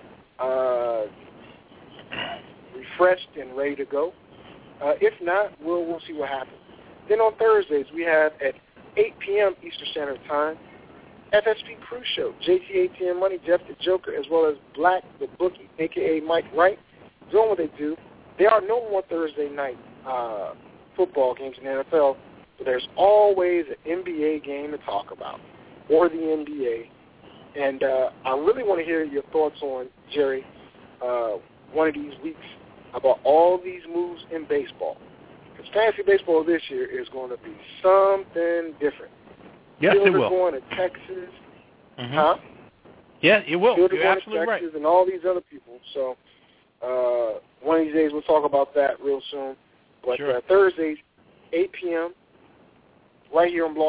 refreshed and ready to go. If not, we'll see what happens. Then on Thursdays, we have at 8 p.m. Eastern Standard Time, FSP Crew Show, JT ATM Money, Jeff the Joker, as well as Black the Bookie, a.k.a. Mike Wright, doing what they do. There are no more Thursday night football games in the NFL, but there's always an NBA game to talk about, or the NBA. And I really want to hear your thoughts on, Jerry, one of these weeks about all these moves in baseball. Because fantasy baseball this year is going to be something different. Yes, it will. Going to Texas. Mm-hmm. Huh? Yeah, it will. You're absolutely Texas right. And all these other people. So one of these days we'll talk about that real soon. But sure. Thursdays, 8 p.m., right here on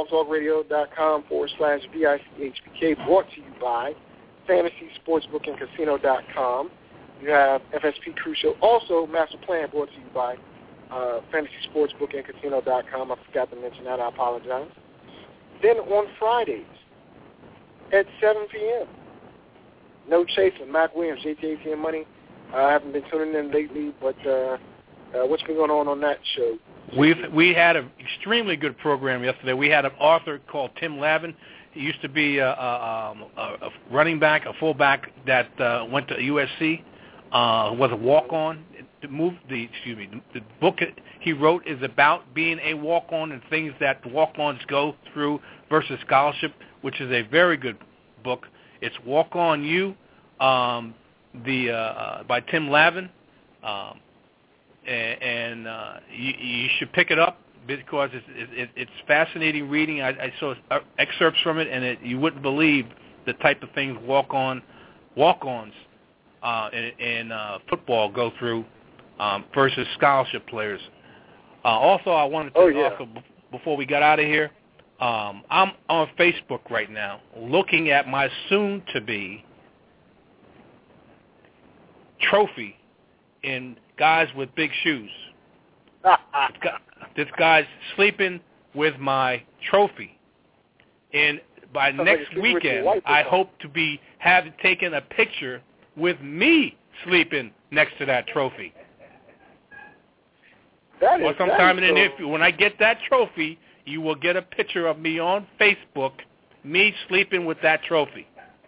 blogtalkradio.com/VICHPK, brought to you by FantasySportsbookandCasino.com. You have FSP Crew Show, also Master Plan, brought to you by FantasySportsbookandCasino.com. I forgot to mention that. I apologize. Then on Fridays at 7 p.m., No Chasing, Mac Williams, JT ATM Money. I haven't been tuning in lately, but what's been going on that show? We had an extremely good program yesterday. We had an author called Tim Lavin. He used to be a running back, a fullback that went to USC. Was a walk-on. The book he wrote is about being a walk-on and things that walk-ons go through versus scholarship, which is a very good book. It's Walk On You, by Tim Lavin, and you should pick it up because it's fascinating reading. I saw excerpts from it, and you wouldn't believe the type of things walk-ons in football go through versus scholarship players. Also, I wanted to also, before we got out of here, I'm on Facebook right now looking at my soon-to-be trophy in Guys with Big Shoes. This guy's sleeping with my trophy. And by next weekend, I hope to be taken a picture with me sleeping next to that trophy. Or sometime in the near future, when I get that trophy, you will get a picture of me on Facebook, me sleeping with that trophy.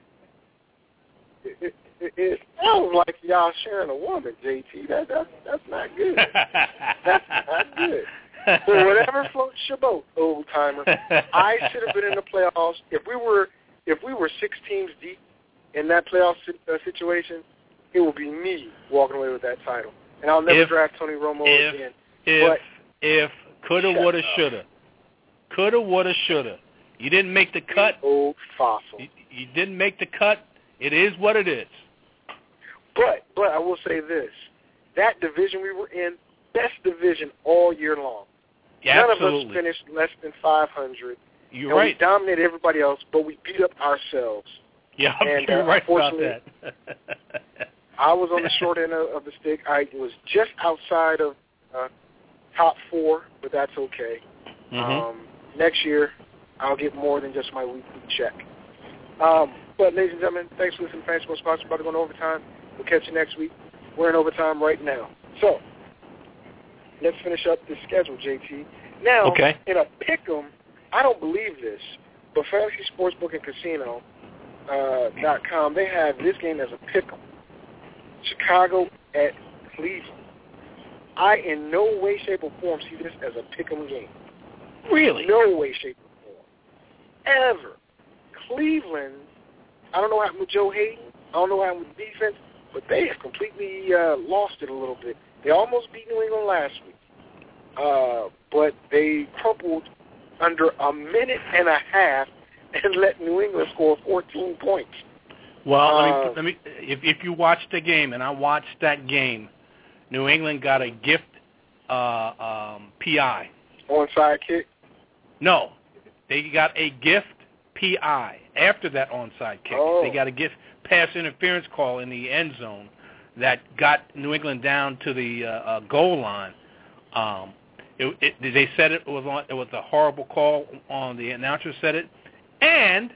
It sounds like y'all sharing a woman, JT. That's not good. That's not good. So whatever floats your boat, old timer. I should have been in the playoffs. If we were 6 teams deep in that playoff situation, it will be me walking away with that title. And I'll never draft Tony Romo again. If coulda, woulda, shoulda. Coulda, woulda, shoulda. You didn't make the cut. Old fossil. You didn't make the cut. It is what it is. But I will say this. That division we were in, best division all year long. Yeah, None absolutely. of us finished less than 500. You're right. We dominated everybody else, but we beat up ourselves. Yeah, you're right about that. I was on the short end of the stick. I was just outside of top 4, but that's okay. Next year, I'll get more than just my weekly check. But, ladies and gentlemen, thanks for listening to Fantasy Sports Sponsor. About to go into overtime. We'll catch you next week. We're in overtime right now. So, let's finish up the schedule, JT. Now, in a pick'em, I don't believe this, but Fantasy Sportsbook and Casino .com, they have this game as a pick'em. Chicago at Cleveland. I, in no way, shape, or form, see this as a pick'em game. Really? No way, shape, or form. Ever. Cleveland, I don't know what happened with Joe Hayden. I don't know what happened with defense, but they have completely lost it a little bit. They almost beat New England last week, but they crumpled under a minute and a half and let New England score 14 points. Well, let me. If you watched the game, and I watched that game, New England got a gift PI. Onside kick? No, they got a gift PI after that onside kick. Oh. They got a gift pass interference call in the end zone that got New England down to the goal line. They said it was a horrible call. On the announcer said it, and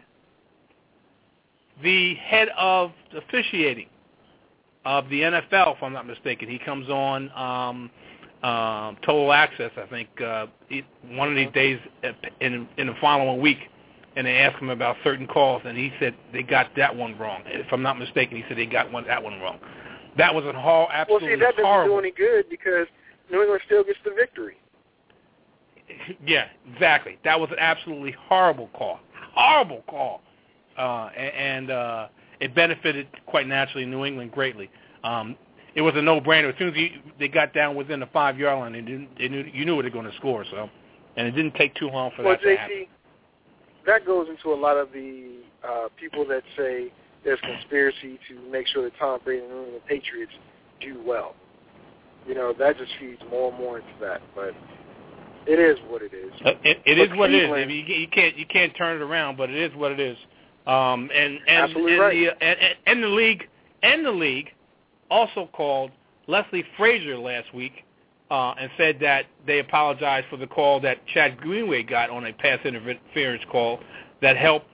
the head of officiating of the NFL, if I'm not mistaken, he comes on Total Access, I think, one of these days in the following week, and they asked him about certain calls, and he said they got that one wrong. If I'm not mistaken, he said they got that one wrong. That was absolutely horrible. Well, see, that doesn't do any good because New England still gets the victory. Yeah, exactly. That was an absolutely horrible call. Horrible call. And it benefited, quite naturally, New England greatly. It was a no-brainer. As soon as they got down within the 5-yard line, you knew they were going to score. So, and it didn't take too long for that to happen. That goes into a lot of the people that say there's conspiracy to make sure that Tom Brady and the New England Patriots do well. You know, that just feeds more and more into that. But it is what it is. It is what it is. I mean, you can't turn it around, but it is what it is. Absolutely right. The league also called Leslie Frazier last week and said that they apologized for the call that Chad Greenway got on a pass interference call that helped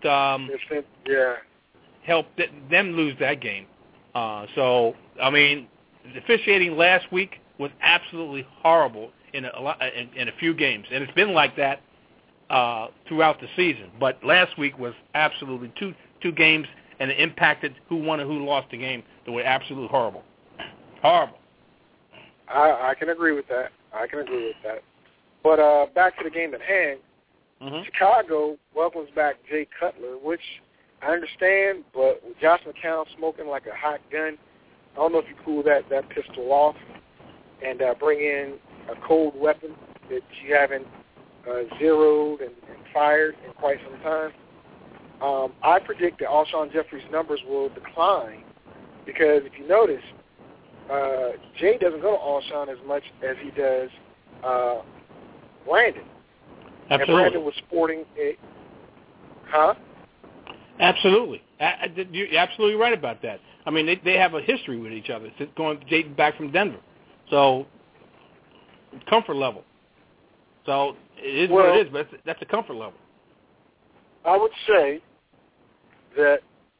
helped them lose that game. So, I mean, the officiating last week was absolutely horrible in a few games, and it's been like that throughout the season. But last week was absolutely two games, and it impacted who won and who lost the game. They were absolutely horrible. Horrible. I can agree with that. But back to the game at hand, Chicago welcomes back Jay Cutler, which I understand, but with Josh McCown smoking like a hot gun, I don't know if you cool that pistol off and bring in a cold weapon that you haven't zeroed and fired in quite some time. I predict that Alshon Jeffrey's numbers will decline because if you notice, Jay doesn't go to Alshon as much as he does Brandon. Absolutely. And Brandon was sporting a... Huh? Absolutely. You're absolutely right about that. I mean, they have a history with each other, going dating back from Denver. So, comfort level. So, it is what it is, but that's a comfort level. I would say that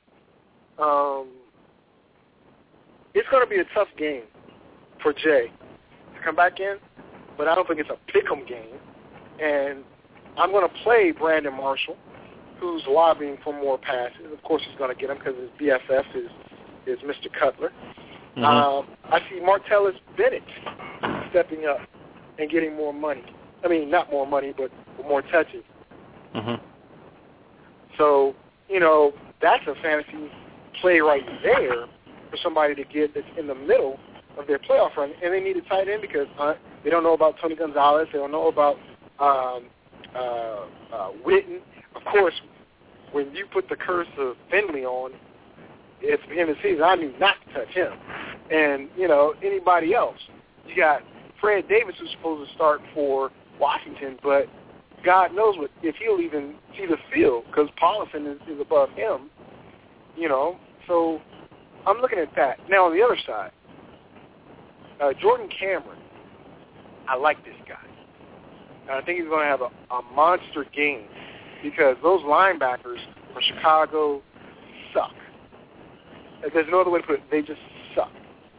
it's going to be a tough game for Jay to come back in, but I don't think it's a pick-em game. And I'm going to play Brandon Marshall, who's lobbying for more passes. Of course, he's going to get them because his BFF is Mr. Cutler. I see Martellus Bennett stepping up and getting more money. I mean, not more money, but more touches. So, you know, that's a fantasy play right there for somebody to get that's in the middle of their playoff run. And they need a tight end because they don't know about Tony Gonzalez. They don't know about Witten. Of course, when you put the curse of Finley on, it's the end of the season. I knew not to touch him. And, you know, anybody else. You got Fred Davis who's supposed to start for Washington, but God knows if he'll even see the field because Paulson is above him, you know. So I'm looking at that. Now, on the other side, Jordan Cameron I like this guy. And I think he's going to have a monster game because those linebackers for Chicago suck. There's no other way to put it. They just suck.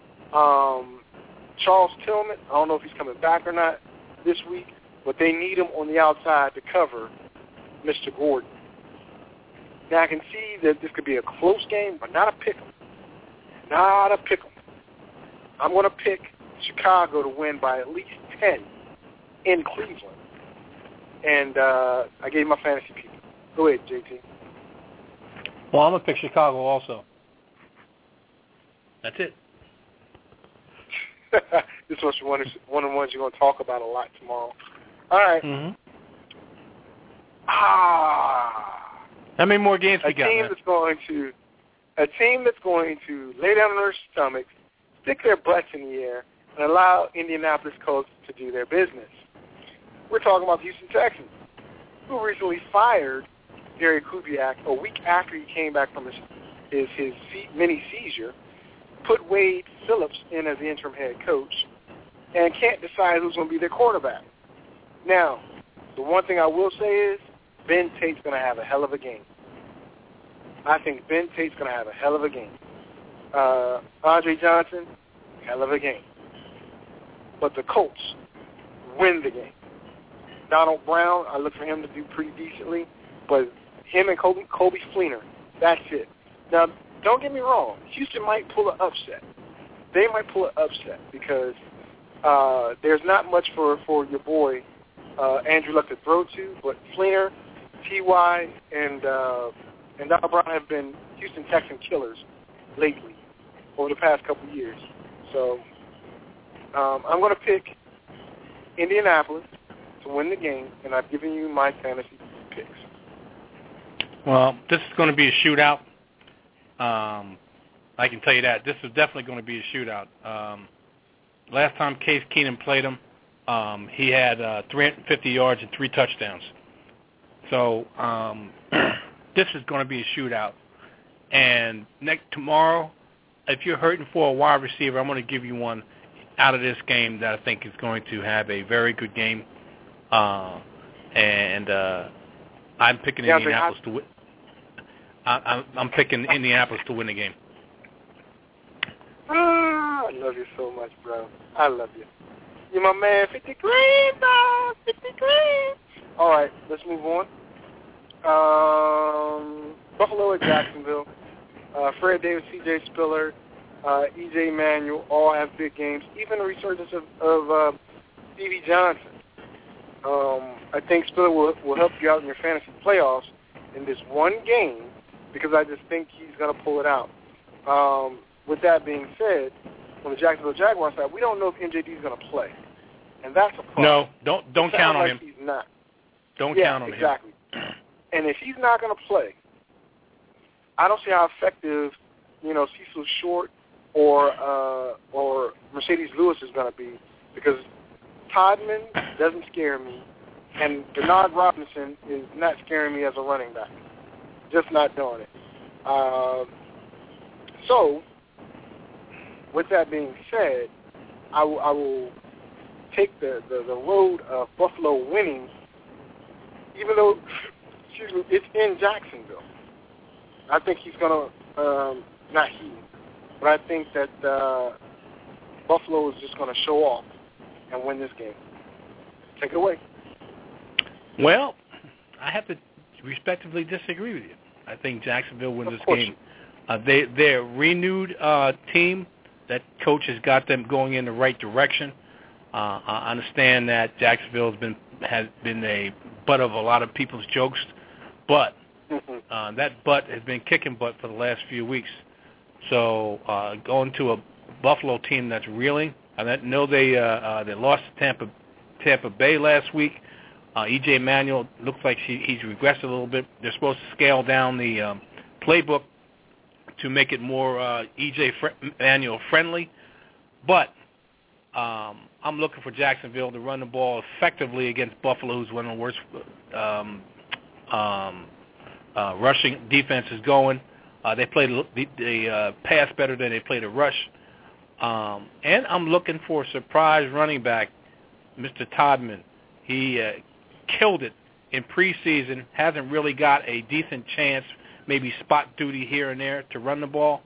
Charles Tillman, I don't know if he's coming back or not this week, but they need him on the outside to cover Mr. Gordon. Now, I can see that this could be a close game, but not a pick-em. Not a pick-em. I'm going to pick Chicago to win by at least 10 in Cleveland. And I gave my fantasy people. Go ahead, JT. Well, I'm going to pick Chicago also. That's it. This was one of the ones you're going to talk about a lot tomorrow. All right. Mm-hmm. How many more games we got? A team that's going to lay down on their stomachs, stick their butts in the air, and allow Indianapolis Colts to do their business. We're talking about the Houston Texans, who recently fired Gary Kubiak a week after he came back from his mini seizure, put Wade Phillips in as the interim head coach, and can't decide who's going to be their quarterback. Now, the one thing I will say is Ben Tate's going to have a hell of a game. I think Ben Tate's going to have a hell of a game. Andre Johnson, hell of a game. But the Colts win the game. Donald Brown, I look for him to do pretty decently, but him and Kobe Fleener, that's it. Now, don't get me wrong. Houston might pull an upset. They might pull an upset because there's not much for your boy Andrew Luck to throw to, but Fleener, T.Y., and Donald Brown have been Houston Texan killers lately over the past couple of years. So I'm going to pick Indianapolis to win the game, and I've given you my fantasy picks. Well, this is going to be a shootout. I can tell you that. This is definitely going to be a shootout. Last time Case Keenum played him, he had 350 yards and 3 touchdowns. So this is going to be a shootout. And tomorrow, if you're hurting for a wide receiver, I'm going to give you one out of this game that I think is going to have a very good game. And I'm picking Indianapolis to win. I'm picking Indianapolis to win the game. I love you so much, bro. I love you. You're my man. 50 grand, dog. 50 grand. All right, let's move on. Buffalo at Jacksonville. Fred Davis, C.J. Spiller, E.J. Manuel all have big games. Even the resurgence of Stevie Johnson. I think Spiller will help you out in your fantasy playoffs in this one game because I just think he's going to pull it out. With that being said, on the Jacksonville Jaguars side, we don't know if MJD is going to play, and that's a problem. No, don't count on him. He's not. Don't count on him. Exactly. And if he's not going to play, I don't see how effective, Cecil Short or Mercedes Lewis is going to be because Todman doesn't scare me, and Bernard Robinson is not scaring me as a running back. Just not doing it. So, with that being said, I will take the road of Buffalo winning, even though, it's in Jacksonville. I think he's going to, not he, but I think that Buffalo is just going to show off and win this game. Take it away. Well, I have to respectively disagree with you. I think Jacksonville wins this game. They're a renewed team. That coach has got them going in the right direction. I understand that Jacksonville has been a butt of a lot of people's jokes, but that butt has been kicking butt for the last few weeks. So going to a Buffalo team that's reeling. I know they lost to Tampa Bay last week. E.J. Manuel looks like he's regressed a little bit. They're supposed to scale down the playbook to make it more E.J. Manuel friendly. But I'm looking for Jacksonville to run the ball effectively against Buffalo, who's one of the worst rushing defenses going. They play the pass better than they play the rush. And I'm looking for a surprise running back Mr. Todman. He killed it in preseason, hasn't really got a decent chance, maybe spot duty here and there to run the ball.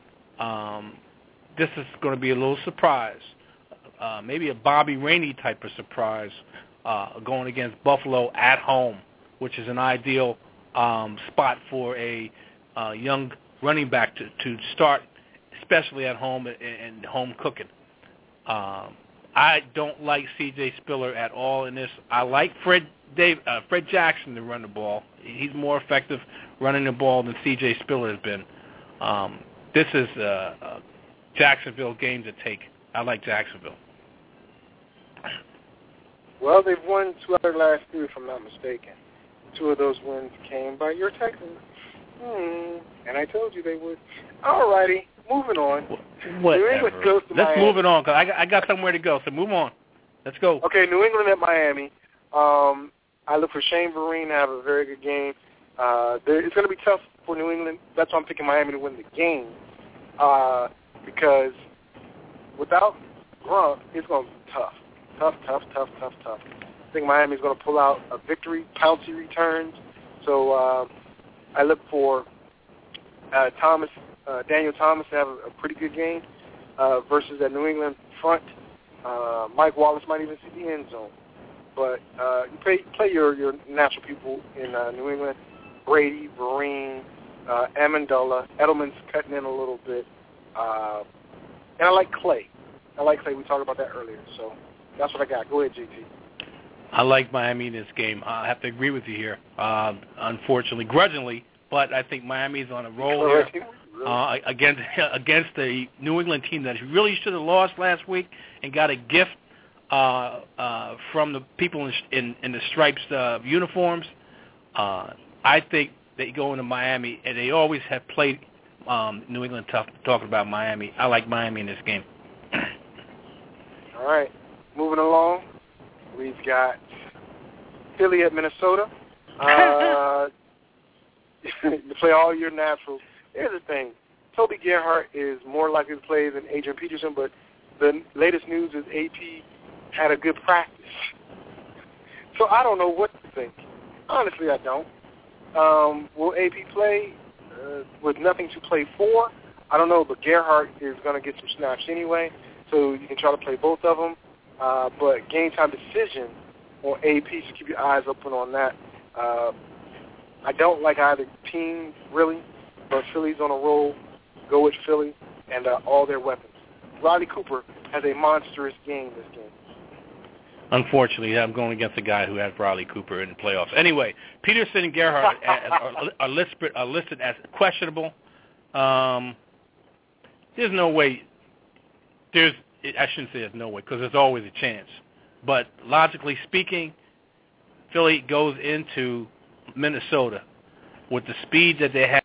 This is going to be a little surprise, maybe a Bobby Rainey type of surprise, going against Buffalo at home, which is an ideal spot for a young running back to start, especially at home and home cooking. I don't like C.J. Spiller at all in this. I like Fred Jackson to run the ball. He's more effective running the ball than C.J. Spiller has been. This is a Jacksonville game to take. I like Jacksonville. Well, they've won 2 out of their last 3, if I'm not mistaken. 2 of those wins came by your Texans. And I told you they would. All righty, moving on. Whatever. Let's move it on, because I got somewhere to go, so move on. Let's go. Okay, New England at Miami. I look for Shane Vereen to have a very good game. It's going to be tough for New England. That's why I'm picking Miami to win the game. Because without Gronk, it's going to be tough. Tough. I think Miami's going to pull out a victory. Pouncey returns. So I look for Daniel Thomas to have a pretty good game versus that New England front. Mike Wallace might even see the end zone. But you play your natural people in New England. Brady, Vereen, Amendola. Edelman's cutting in a little bit. And I like Clay. We talked about that earlier. So that's what I got. Go ahead, JT. I like Miami in this game. I have to agree with you here, unfortunately, grudgingly, but I think Miami's on a roll here against the New England team that really should have lost last week and got a gift from the people in the stripes uniforms. I think they go into Miami, and they always have played New England tough. Talking about Miami, I like Miami in this game. All right, moving along. We've got Philly at Minnesota. You play all your naturals. Here's the thing. Toby Gerhart is more likely to play than Adrian Peterson, but the latest news is AP had a good practice. So I don't know what to think. Honestly, I don't. Will AP play with nothing to play for? I don't know, but Gerhart is going to get some snaps anyway, so you can try to play both of them. But game time decision on AP, so keep your eyes open on that. I don't like either team, really, but Philly's on a roll. Go with Philly and all their weapons. Riley Cooper has a monstrous game this game. Unfortunately, I'm going against a guy who has Riley Cooper in the playoffs. Anyway, Peterson and Gerhart are listed as questionable. There's no way. I shouldn't say there's no way, because there's always a chance. But logically speaking, Philly goes into Minnesota with the speed that they have